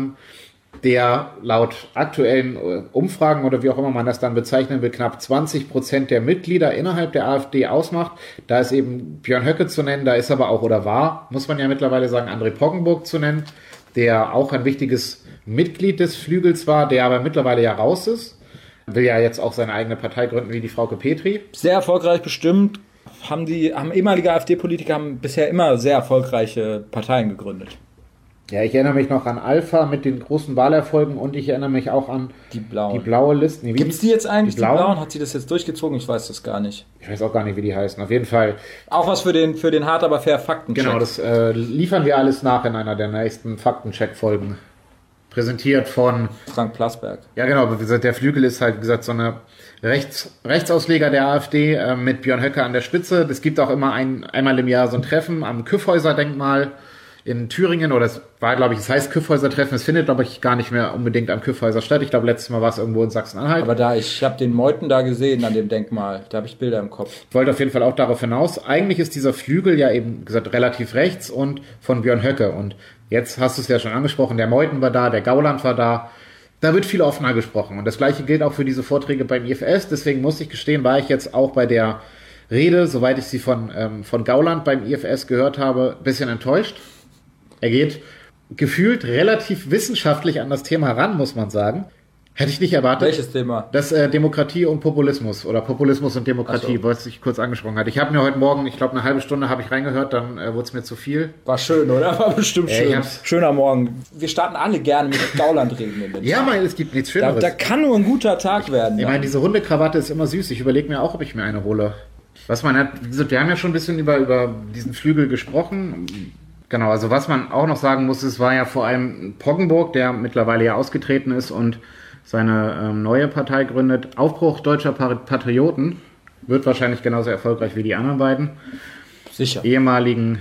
der laut aktuellen Umfragen oder wie auch immer man das dann bezeichnen will, knapp 20% der Mitglieder innerhalb der AfD ausmacht. Da ist eben Björn Höcke zu nennen, da ist aber auch, oder war, muss man ja mittlerweile sagen, André Poggenburg zu nennen, der auch ein wichtiges Mitglied des Flügels war, der aber mittlerweile ja raus ist. Will ja jetzt auch seine eigene Partei gründen, wie die Frauke Petri. Sehr erfolgreich bestimmt. Haben ehemalige AfD-Politiker bisher immer sehr erfolgreiche Parteien gegründet. Ja, ich erinnere mich noch an Alpha mit den großen Wahlerfolgen und ich erinnere mich auch an die blaue Liste. Gibt es die jetzt eigentlich, die blauen? Hat sie das jetzt durchgezogen? Ich weiß das gar nicht. Ich weiß auch gar nicht, wie die heißen. Auf jeden Fall. Auch was für den hart, aber fair Faktencheck. Genau, das liefern wir alles nach in einer der nächsten Faktencheck-Folgen. Präsentiert von Frank Plasberg. Ja, genau. Der Flügel ist halt, wie gesagt, so eine Rechtsausleger der AfD mit Björn Höcke an der Spitze. Es gibt auch immer einmal im Jahr so ein Treffen am Kyffhäuser-Denkmal in Thüringen, oder es war, glaube ich, es heißt Kyffhäuser-Treffen, es findet, glaube ich, gar nicht mehr unbedingt am Kyffhäuser statt. Ich glaube, letztes Mal war es irgendwo in Sachsen-Anhalt. Aber ich habe den Meuthen da gesehen an dem Denkmal, da habe ich Bilder im Kopf. Ich wollte auf jeden Fall auch darauf hinaus, eigentlich ist dieser Flügel ja eben, gesagt, relativ rechts und von Björn Höcke. Und jetzt hast du es ja schon angesprochen, der Meuthen war da, der Gauland war da. Da wird viel offener gesprochen. Und das Gleiche gilt auch für diese Vorträge beim IFS. Deswegen muss ich gestehen, war ich jetzt auch bei der Rede, soweit ich sie von Gauland beim IFS gehört habe, ein bisschen enttäuscht. Er geht gefühlt relativ wissenschaftlich an das Thema ran, muss man sagen. Hätte ich nicht erwartet. Welches Thema? Das Demokratie und Populismus oder Populismus und Demokratie, was ich kurz angesprochen hatte. Ich habe mir heute Morgen, ich glaube eine halbe Stunde habe ich reingehört, dann wurde es mir zu viel. War schön, oder? War bestimmt schön. Schöner Morgen. Wir starten alle gerne mit Gauland reden. Ja, es gibt nichts Schöneres. Da kann nur ein guter Tag werden. Ich meine, diese Hundekrawatte ist immer süß. Ich überlege mir auch, ob ich mir eine hole. Was man hat, wir haben ja schon ein bisschen über diesen Flügel gesprochen. Genau, also was man auch noch sagen muss, es war ja vor allem Poggenburg, der mittlerweile ja ausgetreten ist und seine neue Partei gründet. Aufbruch Deutscher Patrioten wird wahrscheinlich genauso erfolgreich wie die anderen beiden. Sicher. Ehemaligen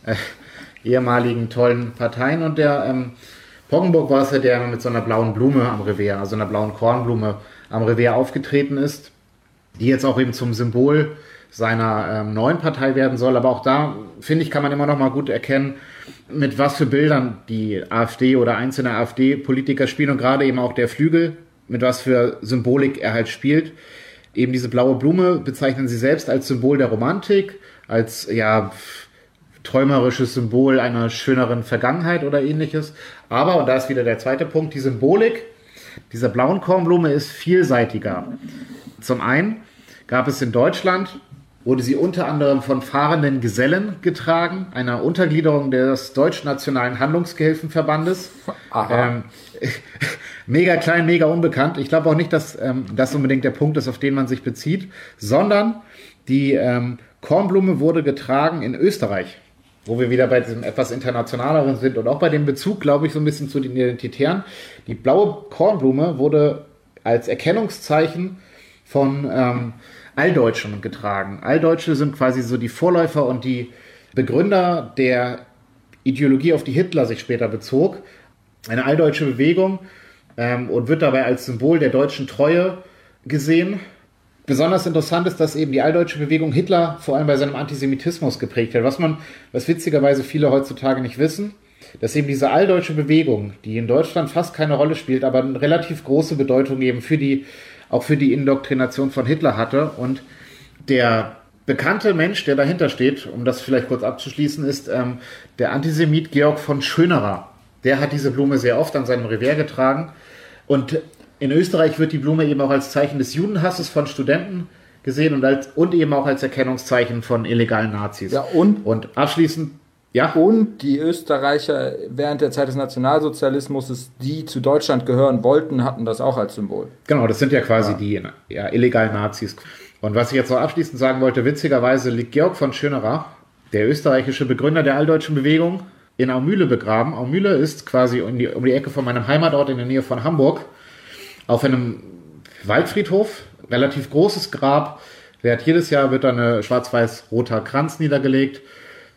tollen Parteien. Und der Poggenburg war es ja, der mit so einer blauen Blume am Revers, also einer blauen Kornblume am Revers aufgetreten ist, die jetzt auch eben zum Symbol seiner neuen Partei werden soll. Aber auch da, finde ich, kann man immer noch mal gut erkennen, mit was für Bildern die AfD oder einzelne AfD-Politiker spielen und gerade eben auch der Flügel, mit was für Symbolik er halt spielt. Eben diese blaue Blume bezeichnen sie selbst als Symbol der Romantik, als ja träumerisches Symbol einer schöneren Vergangenheit oder ähnliches. Aber, und da ist wieder der zweite Punkt, die Symbolik dieser blauen Kornblume ist vielseitiger. Zum einen gab es in Deutschland, wurde sie unter anderem von fahrenden Gesellen getragen, einer Untergliederung des Deutschnationalen Handlungsgehilfenverbandes. Mega klein, mega unbekannt. Ich glaube auch nicht, dass das unbedingt der Punkt ist, auf den man sich bezieht, sondern die Kornblume wurde getragen in Österreich, wo wir wieder bei diesem etwas internationaleren sind und auch bei dem Bezug, glaube ich, so ein bisschen zu den Identitären. Die blaue Kornblume wurde als Erkennungszeichen von Alldeutschen getragen. Alldeutsche sind quasi so die Vorläufer und die Begründer der Ideologie, auf die Hitler sich später bezog. Eine alldeutsche Bewegung und wird dabei als Symbol der deutschen Treue gesehen. Besonders interessant ist, dass eben die alldeutsche Bewegung Hitler vor allem bei seinem Antisemitismus geprägt hat. Was witzigerweise viele heutzutage nicht wissen, dass eben diese alldeutsche Bewegung, die in Deutschland fast keine Rolle spielt, aber eine relativ große Bedeutung eben auch für die Indoktrination von Hitler hatte. Und der bekannte Mensch, der dahinter steht, um das vielleicht kurz abzuschließen, ist der Antisemit Georg von Schönerer. Der hat diese Blume sehr oft an seinem Revers getragen. Und in Österreich wird die Blume eben auch als Zeichen des Judenhasses von Studenten gesehen und eben auch als Erkennungszeichen von illegalen Nazis. Ja, und abschließend, ja. Und die Österreicher während der Zeit des Nationalsozialismus, die zu Deutschland gehören wollten, hatten das auch als Symbol. Genau, das sind ja quasi die illegalen Nazis. Und was ich jetzt noch abschließend sagen wollte, witzigerweise liegt Georg von Schönerer, der österreichische Begründer der alldeutschen Bewegung, in Aumühle begraben. Aumühle ist quasi um die Ecke von meinem Heimatort in der Nähe von Hamburg, auf einem Waldfriedhof, relativ großes Grab. Jedes Jahr wird da ein schwarz-weiß-roter Kranz niedergelegt.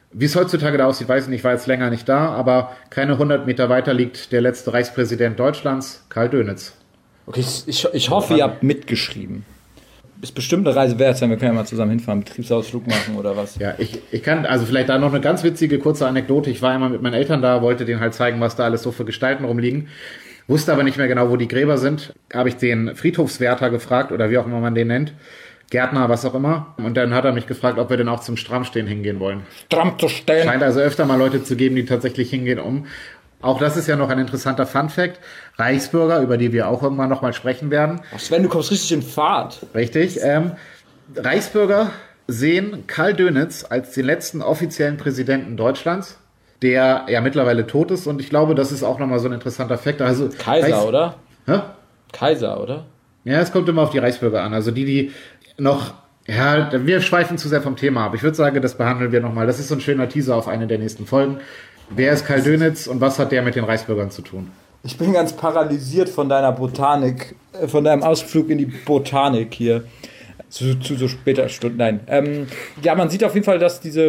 Wie es heutzutage da aussieht, weiß ich nicht, ich war jetzt länger nicht da, aber keine 100 Meter weiter liegt der letzte Reichspräsident Deutschlands, Karl Dönitz. Okay, ich hoffe, ihr habt mitgeschrieben. Ist bestimmt eine Reise wert sein, wir können ja mal zusammen hinfahren, Betriebsausflug machen oder was. Ja, ich kann, also vielleicht da noch eine ganz witzige, kurze Anekdote. Ich war einmal mit meinen Eltern da, wollte denen halt zeigen, was da alles so für Gestalten rumliegen. Wusste aber nicht mehr genau, wo die Gräber sind. Habe ich den Friedhofswärter gefragt oder wie auch immer man den nennt. Gärtner, was auch immer. Und dann hat er mich gefragt, ob wir denn auch zum Strammstehen hingehen wollen. Stramm zu stehen. Scheint also öfter mal Leute zu geben, die tatsächlich hingehen, um. Auch das ist ja noch ein interessanter Funfact. Reichsbürger, über die wir auch irgendwann nochmal sprechen werden. Ach Sven, du kommst richtig in Fahrt. Richtig. Reichsbürger sehen Karl Dönitz als den letzten offiziellen Präsidenten Deutschlands, der ja mittlerweile tot ist. Und ich glaube, das ist auch nochmal so ein interessanter Fakt. Also Kaiser, oder? Hä? Kaiser, oder? Ja, es kommt immer auf die Reichsbürger an. Also die noch, ja, wir schweifen zu sehr vom Thema ab. Ich würde sagen, das behandeln wir nochmal. Das ist so ein schöner Teaser auf eine der nächsten Folgen. Wer ist Karl Dönitz und was hat der mit den Reichsbürgern zu tun? Ich bin ganz paralysiert von deiner Botanik, von deinem Ausflug in die Botanik hier. Zu so später Stunden, nein. Ja, man sieht auf jeden Fall, dass dass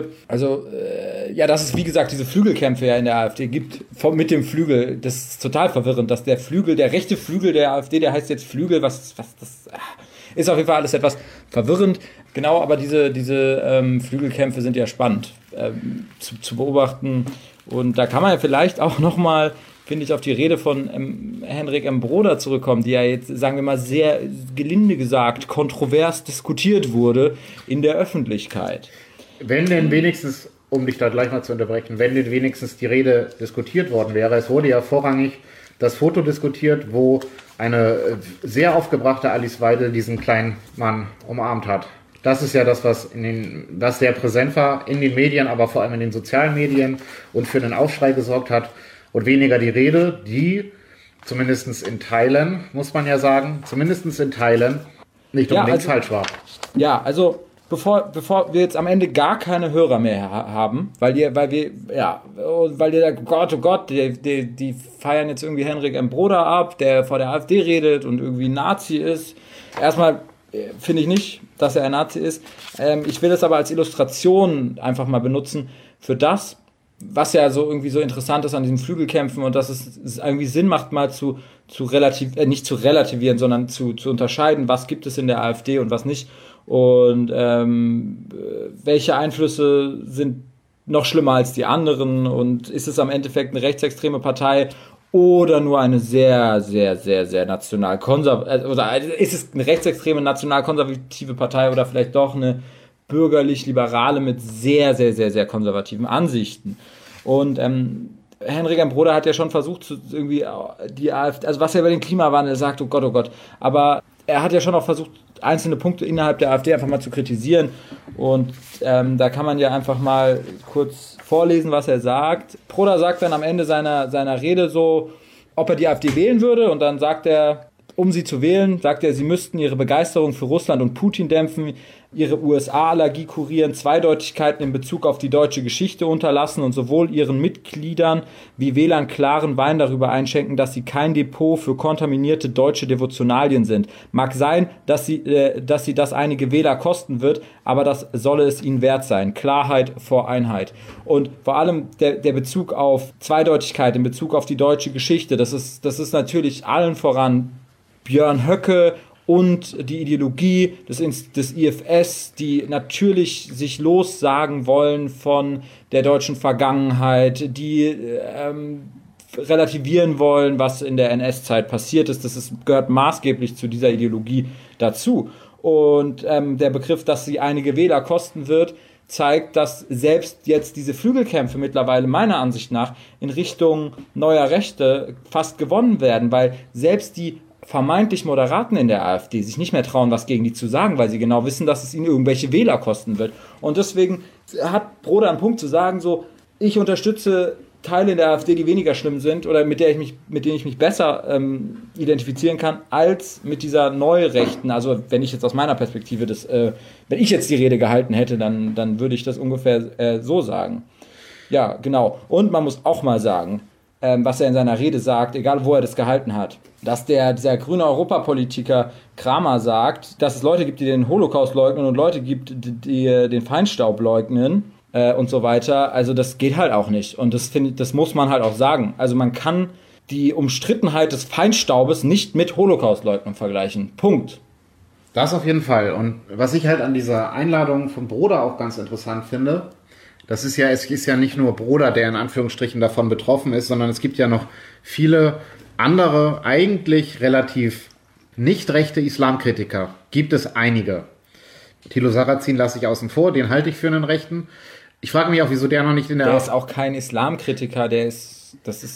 es wie gesagt diese Flügelkämpfe ja in der AfD gibt, mit dem Flügel. Das ist total verwirrend, dass der rechte Flügel der AfD, der heißt jetzt Flügel, was das ist auf jeden Fall alles etwas verwirrend. Genau, aber diese Flügelkämpfe sind ja spannend zu beobachten. Und da kann man ja vielleicht auch nochmal, finde ich, auf die Rede von Henrik M. Broder zurückkommen, die ja jetzt, sagen wir mal, sehr gelinde gesagt, kontrovers diskutiert wurde in der Öffentlichkeit. Wenn denn wenigstens, um dich da gleich mal zu unterbrechen, wenn denn wenigstens die Rede diskutiert worden wäre, es wurde ja vorrangig das Foto diskutiert, wo eine sehr aufgebrachte Alice Weidel diesen kleinen Mann umarmt hat. Das ist ja das, was sehr präsent war in den Medien, aber vor allem in den sozialen Medien und für einen Aufschrei gesorgt hat. Und weniger die Rede, die zumindest in Teilen, muss man ja sagen, nicht unbedingt falsch war. Ja, also bevor wir jetzt am Ende gar keine Hörer mehr haben, weil die oh Gott, die feiern jetzt irgendwie Henrik M. Broder ab, der vor der AfD redet und irgendwie ein Nazi ist. Erstmal finde ich nicht, dass er ein Nazi ist. Ich will es aber als Illustration einfach mal benutzen für das, was ja so irgendwie so interessant ist an diesen Flügelkämpfen und dass es irgendwie Sinn macht, mal nicht zu relativieren, sondern zu unterscheiden, was gibt es in der AfD und was nicht. Und welche Einflüsse sind noch schlimmer als die anderen und ist es am Endeffekt eine rechtsextreme Partei oder nur eine sehr, sehr, sehr, sehr oder ist es eine rechtsextreme national-konservative Partei oder vielleicht doch eine bürgerlich-liberale mit sehr, sehr, sehr, sehr konservativen Ansichten. Und Henrik M. Broder hat ja schon versucht, irgendwie die AfD, also was er über den Klimawandel sagt, oh Gott, aber er hat ja schon auch versucht, einzelne Punkte innerhalb der AfD einfach mal zu kritisieren und da kann man ja einfach mal kurz vorlesen, was er sagt. Broder sagt dann am Ende seiner Rede so, ob er die AfD wählen würde und dann sagt er, um sie zu wählen, sagt er, sie müssten ihre Begeisterung für Russland und Putin dämpfen, ihre USA-Allergie kurieren, Zweideutigkeiten in Bezug auf die deutsche Geschichte unterlassen und sowohl ihren Mitgliedern wie Wählern klaren Wein darüber einschenken, dass sie kein Depot für kontaminierte deutsche Devotionalien sind. Mag sein, dass sie das einige Wähler kosten wird, aber das solle es ihnen wert sein. Klarheit vor Einheit. Und vor allem der Bezug auf Zweideutigkeit in Bezug auf die deutsche Geschichte, das ist natürlich allen voran Björn Höcke und die Ideologie des IFS, die natürlich sich lossagen wollen von der deutschen Vergangenheit, die relativieren wollen, was in der NS-Zeit passiert ist. Gehört maßgeblich zu dieser Ideologie dazu. Und der Begriff, dass sie einige Wähler kosten wird, zeigt, dass selbst jetzt diese Flügelkämpfe mittlerweile meiner Ansicht nach in Richtung neuer Rechte fast gewonnen werden, weil selbst die vermeintlich Moderaten in der AfD sich nicht mehr trauen, was gegen die zu sagen, weil sie genau wissen, dass es ihnen irgendwelche Wähler kosten wird. Und deswegen hat Broder einen Punkt zu sagen, so, ich unterstütze Teile in der AfD, die weniger schlimm sind oder mit denen ich mich besser identifizieren kann, als mit dieser Neurechten. Also wenn ich jetzt aus meiner Perspektive wenn ich jetzt die Rede gehalten hätte, dann würde ich das ungefähr so sagen. Ja, genau. Und man muss auch mal sagen, was er in seiner Rede sagt, egal wo er das gehalten hat, dass dieser grüne Europapolitiker Kramer sagt, dass es Leute gibt, die den Holocaust leugnen und Leute gibt, die den Feinstaub leugnen. und so weiter. Also das geht halt auch nicht. Und das muss man halt auch sagen. Also man kann die Umstrittenheit des Feinstaubes nicht mit Holocaustleugnung vergleichen. Punkt. Das auf jeden Fall. Und was ich halt an dieser Einladung von Broder auch ganz interessant finde, es ist ja nicht nur Broder, der in Anführungsstrichen davon betroffen ist, sondern es gibt ja noch viele andere, eigentlich relativ nicht rechte Islamkritiker. Gibt es einige. Thilo Sarrazin lasse ich außen vor, den halte ich für einen Rechten. Ich frage mich auch, wieso der noch nicht in der... Der ist auch kein Islamkritiker, das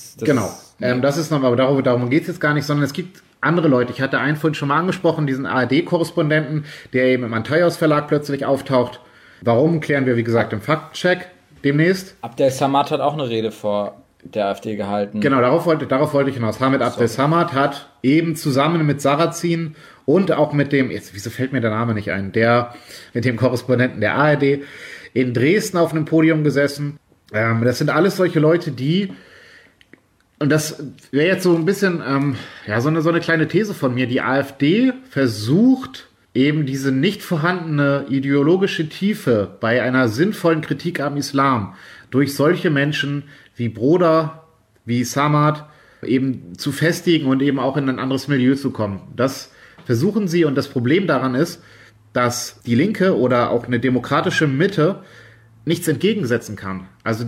ist noch, aber darum geht es jetzt gar nicht, sondern es gibt andere Leute. Ich hatte einen vorhin schon mal angesprochen, diesen ARD-Korrespondenten, der eben im Antaios Verlag plötzlich auftaucht. Warum, klären wir, wie gesagt, im Faktencheck demnächst. Abdel Samad hat auch eine Rede vor der AfD gehalten. Genau, darauf wollte ich hinaus. Hamid Abdel Samad hat eben zusammen mit Sarrazin und auch mit dem, wieso fällt mir der Name nicht ein, mit dem Korrespondenten der ARD in Dresden auf einem Podium gesessen. Das sind alles solche Leute, die, und das wäre jetzt so ein bisschen, so eine kleine These von mir, die AfD versucht eben diese nicht vorhandene ideologische Tiefe bei einer sinnvollen Kritik am Islam durch solche Menschen wie Broder, wie Samad eben zu festigen und eben auch in ein anderes Milieu zu kommen. Das versuchen sie, und das Problem daran ist, dass die Linke oder auch eine demokratische Mitte nichts entgegensetzen kann. Also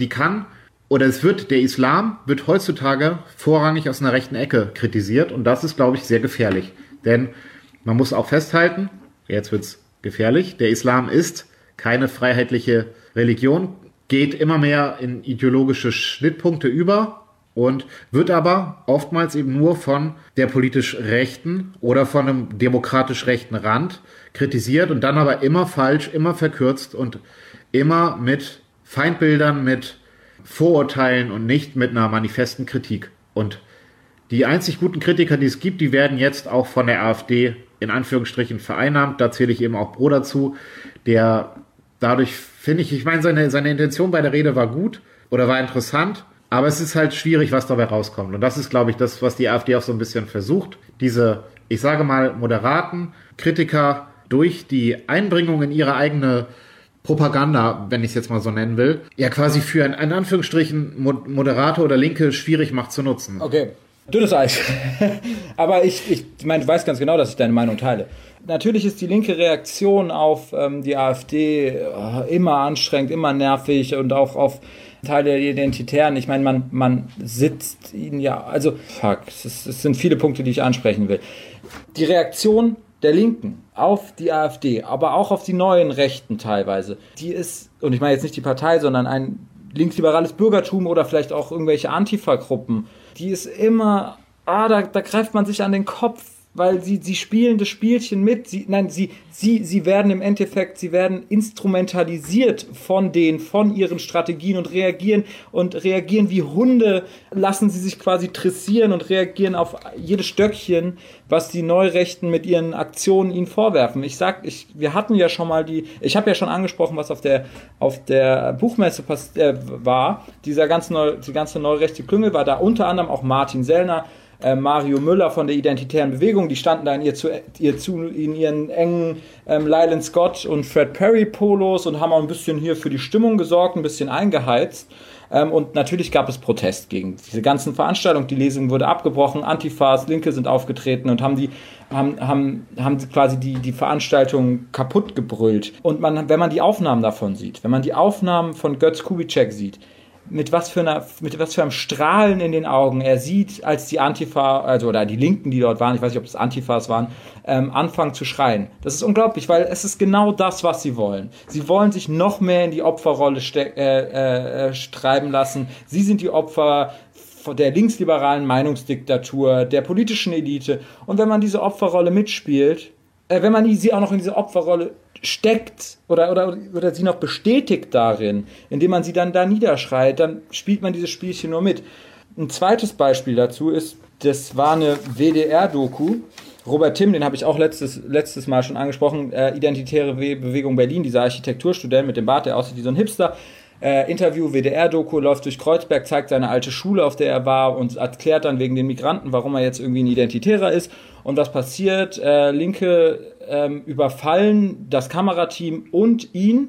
der Islam wird heutzutage vorrangig aus einer rechten Ecke kritisiert, und das ist, glaube ich, sehr gefährlich. Denn man muss auch festhalten, jetzt wird's gefährlich, der Islam ist keine freiheitliche Religion, geht immer mehr in ideologische Schnittpunkte über und wird aber oftmals eben nur von der politisch Rechten oder von einem demokratisch rechten Rand kritisiert und dann aber immer falsch, immer verkürzt und immer mit Feindbildern, mit Vorurteilen und nicht mit einer manifesten Kritik. Und die einzig guten Kritiker, die es gibt, die werden jetzt auch von der AfD in Anführungsstrichen vereinnahmt. Da zähle ich eben auch Bro dazu, der dadurch, finde ich meine, seine Intention bei der Rede war gut oder war interessant, aber es ist halt schwierig, was dabei rauskommt. Und das ist, glaube ich, das, was die AfD auch so ein bisschen versucht, diese, ich sage mal, moderaten Kritiker durch die Einbringung in ihre eigene Propaganda, wenn ich es jetzt mal so nennen will, ja quasi für in Anführungsstrichen Moderate oder Linke schwierig macht zu nutzen. Okay, dünnes Eis. Aber ich meine, du weißt ganz genau, dass ich deine Meinung teile. Natürlich ist die linke Reaktion auf die AfD immer anstrengend, immer nervig und auch auf Teile der Identitären. Ich meine, man sitzt ihnen ja, also es sind viele Punkte, die ich ansprechen will. Die Reaktion der Linken auf die AfD, aber auch auf die neuen Rechten teilweise, die ist, und ich meine jetzt nicht die Partei, sondern ein linksliberales Bürgertum oder vielleicht auch irgendwelche Antifa-Gruppen, die ist immer, da greift man sich an den Kopf, weil sie spielen das Spielchen mit. Sie werden im Endeffekt, sie werden instrumentalisiert von ihren Strategien und reagieren wie Hunde, lassen sie sich quasi dressieren und reagieren auf jedes Stöckchen, was die Neurechten mit ihren Aktionen ihnen vorwerfen. Wir hatten ja schon mal ich habe ja schon angesprochen, was auf der Buchmesse war. Die ganze neurechte Klüngel war da, unter anderem auch Martin Sellner, Mario Müller von der Identitären Bewegung, die standen da in ihren engen Lyland Scott und Fred Perry Polos und haben auch ein bisschen hier für die Stimmung gesorgt, ein bisschen eingeheizt. Und natürlich gab es Protest gegen diese ganzen Veranstaltungen. Die Lesung wurde abgebrochen, Antifas, Linke sind aufgetreten und haben quasi die Veranstaltung kaputt gebrüllt. Und wenn man die Aufnahmen davon sieht, wenn man die Aufnahmen von Götz Kubitschek sieht, mit was für einem Strahlen in den Augen er sieht, als die Antifa, oder die Linken, die dort waren, ich weiß nicht, ob das Antifas waren, anfangen zu schreien. Das ist unglaublich, weil es ist genau das, was sie wollen. Sie wollen sich noch mehr in die Opferrolle treiben lassen. Sie sind die Opfer der linksliberalen Meinungsdiktatur, der politischen Elite. Und wenn man diese Opferrolle mitspielt, wenn man sie auch noch in diese Opferrolle steckt oder sie noch bestätigt darin, indem man sie dann da niederschreit, dann spielt man dieses Spielchen nur mit. Ein zweites Beispiel dazu das war eine WDR-Doku. Robert Timm, den habe ich auch letztes Mal schon angesprochen, Identitäre Bewegung Berlin, dieser Architekturstudent mit dem Bart, der aussieht wie so ein Hipster. Interview, WDR-Doku, läuft durch Kreuzberg, zeigt seine alte Schule, auf der er war und erklärt dann wegen den Migranten, warum er jetzt irgendwie ein Identitärer ist. Und was passiert? Linke überfallen das Kamerateam und ihn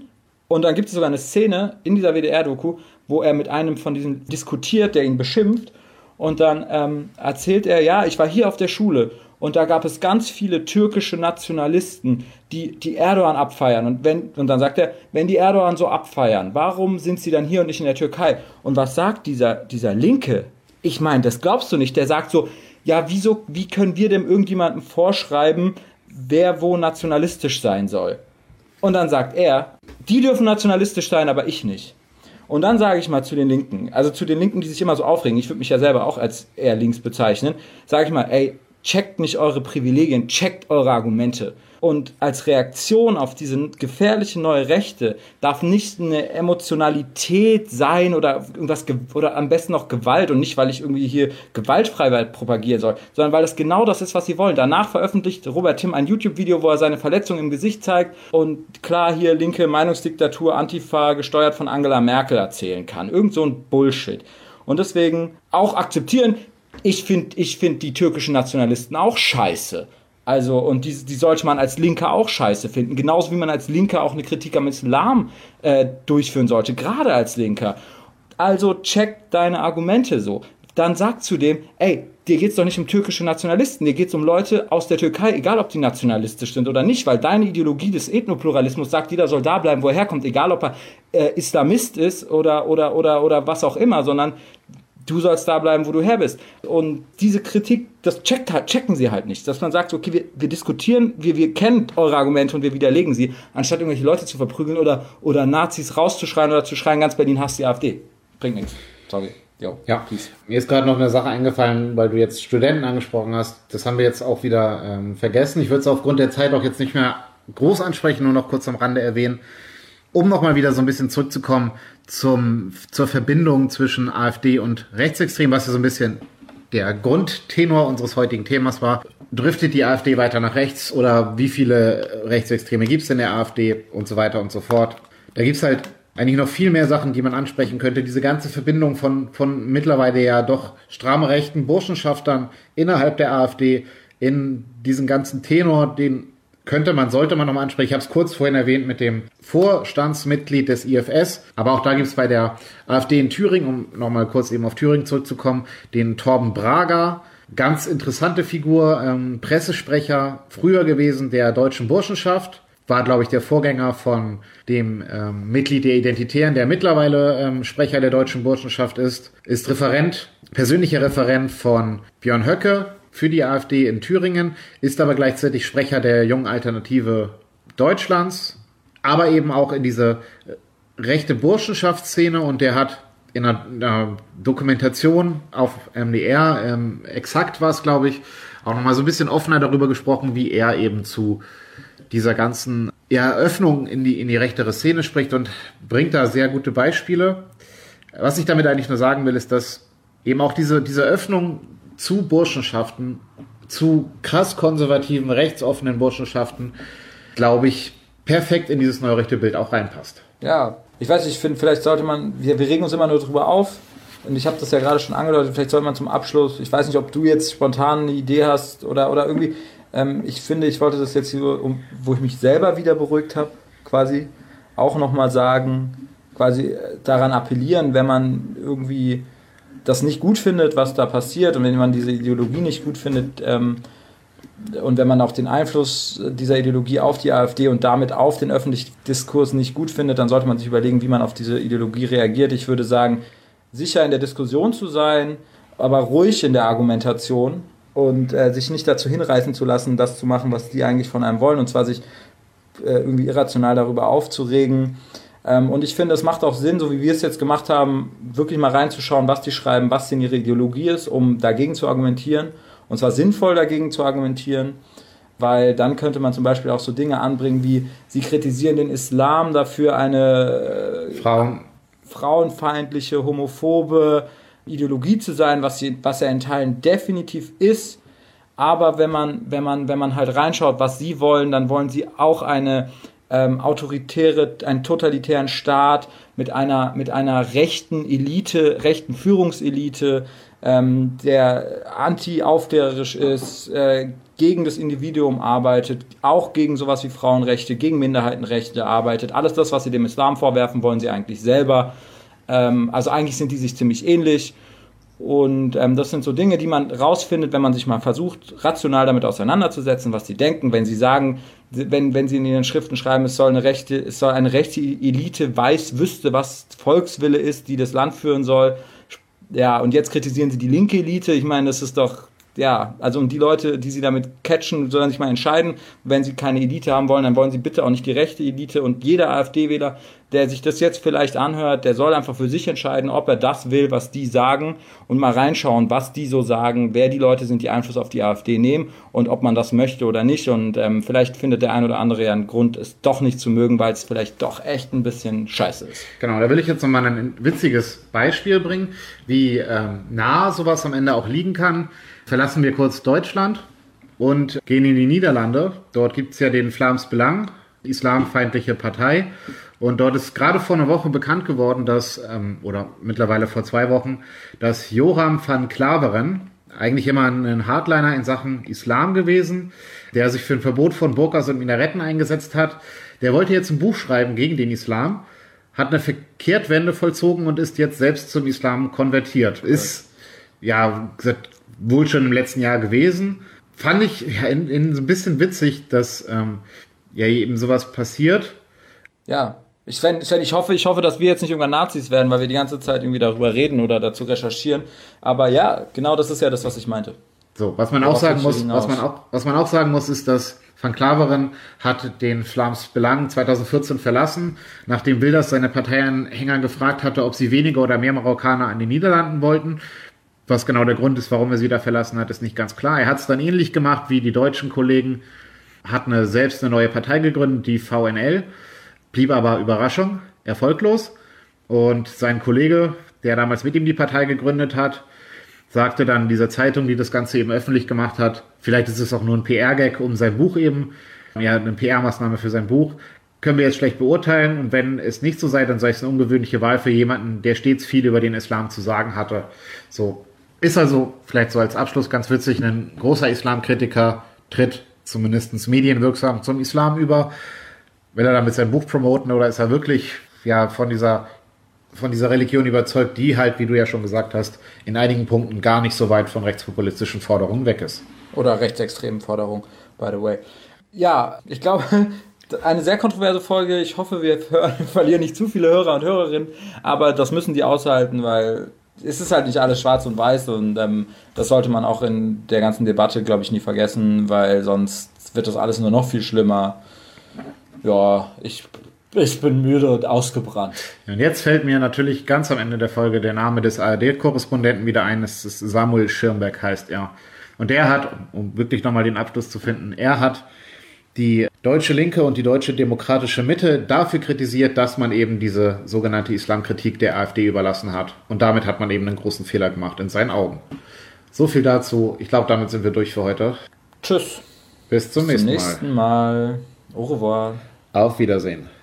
Und dann gibt es sogar eine Szene in dieser WDR-Doku, wo er mit einem von diesen diskutiert, der ihn beschimpft. Und dann erzählt er, ja, ich war hier auf der Schule und da gab es ganz viele türkische Nationalisten, die Erdogan abfeiern. Und dann sagt er, wenn die Erdogan so abfeiern, warum sind sie dann hier und nicht in der Türkei? Und was sagt dieser Linke? Ich meine, das glaubst du nicht. Der sagt so, ja, wie können wir dem irgendjemandem vorschreiben, wer wo nationalistisch sein soll? Und dann sagt er, die dürfen nationalistisch sein, aber ich nicht. Und dann sage ich mal zu den Linken, also zu den Linken, die sich immer so aufregen, ich würde mich ja selber auch als eher links bezeichnen, sage ich mal, ey, checkt nicht eure Privilegien, checkt eure Argumente. Und als Reaktion auf diese gefährliche neue Rechte darf nicht eine Emotionalität sein oder irgendwas oder am besten noch Gewalt, und nicht, weil ich irgendwie hier Gewaltfreiheit propagieren soll, sondern weil das genau das ist, was sie wollen. Danach veröffentlicht Robert Timm ein YouTube-Video, wo er seine Verletzung im Gesicht zeigt und klar hier linke Meinungsdiktatur, Antifa, gesteuert von Angela Merkel erzählen kann. Irgend so ein Bullshit. Und deswegen auch akzeptieren, ich find die türkischen Nationalisten auch scheiße. Also, und die sollte man als Linker auch scheiße finden. Genauso wie man als Linker auch eine Kritik am Islam durchführen sollte. Gerade als Linker. Also, check deine Argumente so. Dann sag zu dem, ey, dir geht's doch nicht um türkische Nationalisten. Dir geht's um Leute aus der Türkei, egal ob die nationalistisch sind oder nicht. Weil deine Ideologie des Ethnopluralismus sagt, jeder soll da bleiben, wo er herkommt. Egal, ob er Islamist ist oder was auch immer. Sondern du sollst da bleiben, wo du her bist. Und diese Kritik, das checken sie halt nicht. Dass man sagt, okay, wir diskutieren, wir kennen eure Argumente und wir widerlegen sie, anstatt irgendwelche Leute zu verprügeln oder Nazis rauszuschreien oder zu schreien, ganz Berlin hasst die AfD. Bringt nichts. Sorry. Jo, ja, peace. Mir ist gerade noch eine Sache eingefallen, weil du jetzt Studenten angesprochen hast. Das haben wir jetzt auch wieder vergessen. Ich würde es aufgrund der Zeit auch jetzt nicht mehr groß ansprechen, nur noch kurz am Rande erwähnen. Um nochmal wieder so ein bisschen zurückzukommen zur Verbindung zwischen AfD und Rechtsextrem, was ja so ein bisschen der Grundtenor unseres heutigen Themas war. Driftet die AfD weiter nach rechts oder wie viele Rechtsextreme gibt es in der AfD und so weiter und so fort. Da gibt es halt eigentlich noch viel mehr Sachen, die man ansprechen könnte. Diese ganze Verbindung von mittlerweile ja doch stramm rechten Burschenschaftern innerhalb der AfD in diesen ganzen Tenor, den sollte man nochmal ansprechen. Ich habe es kurz vorhin erwähnt mit dem Vorstandsmitglied des IFS, aber auch da gibt es bei der AfD in Thüringen, um nochmal kurz eben auf Thüringen zurückzukommen, den Torben Brager, ganz interessante Figur, Pressesprecher früher gewesen der Deutschen Burschenschaft, war, glaube ich, der Vorgänger von dem Mitglied der Identitären, der mittlerweile Sprecher der Deutschen Burschenschaft ist persönlicher Referent von Björn Höcke für die AfD in Thüringen, ist aber gleichzeitig Sprecher der Jungen Alternative Deutschlands, aber eben auch in diese rechte Burschenschaftsszene, und der hat in einer Dokumentation auf MDR, exakt war es, glaube ich, auch nochmal so ein bisschen offener darüber gesprochen, wie er eben zu dieser ganzen Öffnung in die rechtere Szene spricht und bringt da sehr gute Beispiele. Was ich damit eigentlich nur sagen will, ist, dass eben auch diese Öffnung zu Burschenschaften, zu krass konservativen, rechtsoffenen Burschenschaften, glaube ich, perfekt in dieses neue rechte Bild auch reinpasst. Ja, ich weiß nicht, ich finde, vielleicht sollte man, wir regen uns immer nur drüber auf, und ich habe das ja gerade schon angedeutet, vielleicht sollte man zum Abschluss, ich weiß nicht, ob du jetzt spontan eine Idee hast oder irgendwie, ich finde, ich wollte das jetzt hier, wo ich mich selber wieder beruhigt habe, quasi auch nochmal sagen, quasi daran appellieren, wenn man irgendwie das nicht gut findet, was da passiert, und wenn man diese Ideologie nicht gut findet, und wenn man auch den Einfluss dieser Ideologie auf die AfD und damit auf den öffentlichen Diskurs nicht gut findet, dann sollte man sich überlegen, wie man auf diese Ideologie reagiert. Ich würde sagen, sicher in der Diskussion zu sein, aber ruhig in der Argumentation und sich nicht dazu hinreißen zu lassen, das zu machen, was die eigentlich von einem wollen, und zwar sich irgendwie irrational darüber aufzuregen. Und ich finde, es macht auch Sinn, so wie wir es jetzt gemacht haben, wirklich mal reinzuschauen, was die schreiben, was denn ihre Ideologie ist, um dagegen zu argumentieren. Und zwar sinnvoll dagegen zu argumentieren, weil dann könnte man zum Beispiel auch so Dinge anbringen wie, sie kritisieren den Islam dafür, eine frauenfeindliche, homophobe Ideologie zu sein, was er in Teilen definitiv ist. Aber wenn man halt reinschaut, was sie wollen, dann wollen sie auch eine einen totalitären Staat mit einer rechten Elite, rechten Führungselite, der anti-aufklärerisch ist, gegen das Individuum arbeitet, auch gegen sowas wie Frauenrechte, gegen Minderheitenrechte arbeitet. Alles das, was sie dem Islam vorwerfen, wollen sie eigentlich selber. Also eigentlich sind die sich ziemlich ähnlich. Und das sind so Dinge, die man rausfindet, wenn man sich mal versucht, rational damit auseinanderzusetzen, was sie denken. Wenn sie sagen, wenn sie in ihren Schriften schreiben, es soll eine rechte Elite wüsste, was Volkswille ist, die das Land führen soll. Ja, und jetzt kritisieren sie die linke Elite. Ich meine, das ist doch, ja, also um die Leute, die sie damit catchen, sollen sich mal entscheiden. Wenn sie keine Elite haben wollen, dann wollen sie bitte auch nicht die rechte Elite. Und jeder AfD-Wähler, der sich das jetzt vielleicht anhört, der soll einfach für sich entscheiden, ob er das will, was die sagen, und mal reinschauen, was die so sagen, wer die Leute sind, die Einfluss auf die AfD nehmen und ob man das möchte oder nicht. Und vielleicht findet der ein oder andere ja einen Grund, es doch nicht zu mögen, weil es vielleicht doch echt ein bisschen scheiße ist. Genau, da will ich jetzt nochmal ein witziges Beispiel bringen, wie nah sowas am Ende auch liegen kann. Verlassen wir kurz Deutschland und gehen in die Niederlande. Dort gibt es ja den Vlaams Belang, islamfeindliche Partei. Und dort ist gerade vor einer Woche bekannt geworden, dass, oder mittlerweile vor 2 Wochen, dass Joram van Klaveren, eigentlich immer ein Hardliner in Sachen Islam gewesen, der sich für ein Verbot von Burkas und Minaretten eingesetzt hat, der wollte jetzt ein Buch schreiben gegen den Islam, hat eine Verkehrtwende vollzogen und ist jetzt selbst zum Islam konvertiert. Ist, ja, wohl schon im letzten Jahr gewesen. Fand ich ja in so ein bisschen witzig, dass ja eben sowas passiert. Ja, ich hoffe, dass wir jetzt nicht irgendwann Nazis werden, weil wir die ganze Zeit irgendwie darüber reden oder dazu recherchieren. Aber ja, genau das ist ja das, was ich meinte. So, was man auch sagen muss, ist, dass Van Klaveren hat den Vlaams Belang 2014 verlassen, nachdem Wilders seine Parteianhänger gefragt hatte, ob sie weniger oder mehr Marokkaner an den Niederlanden wollten. Was genau der Grund ist, warum er sie da verlassen hat, ist nicht ganz klar. Er hat es dann ähnlich gemacht wie die deutschen Kollegen, hat selbst eine neue Partei gegründet, die VNL, blieb aber Überraschung, erfolglos. Und sein Kollege, der damals mit ihm die Partei gegründet hat, sagte dann dieser Zeitung, die das Ganze eben öffentlich gemacht hat, vielleicht ist es auch nur ein PR-Gag um sein Buch eben, ja, eine PR-Maßnahme für sein Buch, können wir jetzt schlecht beurteilen. Und wenn es nicht so sei, dann sei es eine ungewöhnliche Wahl für jemanden, der stets viel über den Islam zu sagen hatte. So. Ist also, vielleicht so als Abschluss ganz witzig, ein großer Islamkritiker tritt zumindest medienwirksam zum Islam über. Will er damit sein Buch promoten oder ist er wirklich ja von dieser Religion überzeugt, die halt, wie du ja schon gesagt hast, in einigen Punkten gar nicht so weit von rechtspopulistischen Forderungen weg ist. Oder rechtsextremen Forderungen, by the way. Ja, ich glaube, eine sehr kontroverse Folge. Ich hoffe, wir verlieren nicht zu viele Hörer und Hörerinnen, aber das müssen die aushalten, weil es ist halt nicht alles schwarz und weiß und das sollte man auch in der ganzen Debatte, glaube ich, nie vergessen, weil sonst wird das alles nur noch viel schlimmer. Ja, ich bin müde und ausgebrannt. Und jetzt fällt mir natürlich ganz am Ende der Folge der Name des ARD-Korrespondenten wieder ein. Es ist Samuel Schirmberg, heißt er. Und der hat, um wirklich nochmal den Abschluss zu finden, er hat die deutsche Linke und die deutsche demokratische Mitte dafür kritisiert, dass man eben diese sogenannte Islamkritik der AfD überlassen hat. Und damit hat man eben einen großen Fehler gemacht in seinen Augen. So viel dazu. Ich glaube, damit sind wir durch für heute. Tschüss. Bis zum nächsten Mal. Au revoir. Auf Wiedersehen.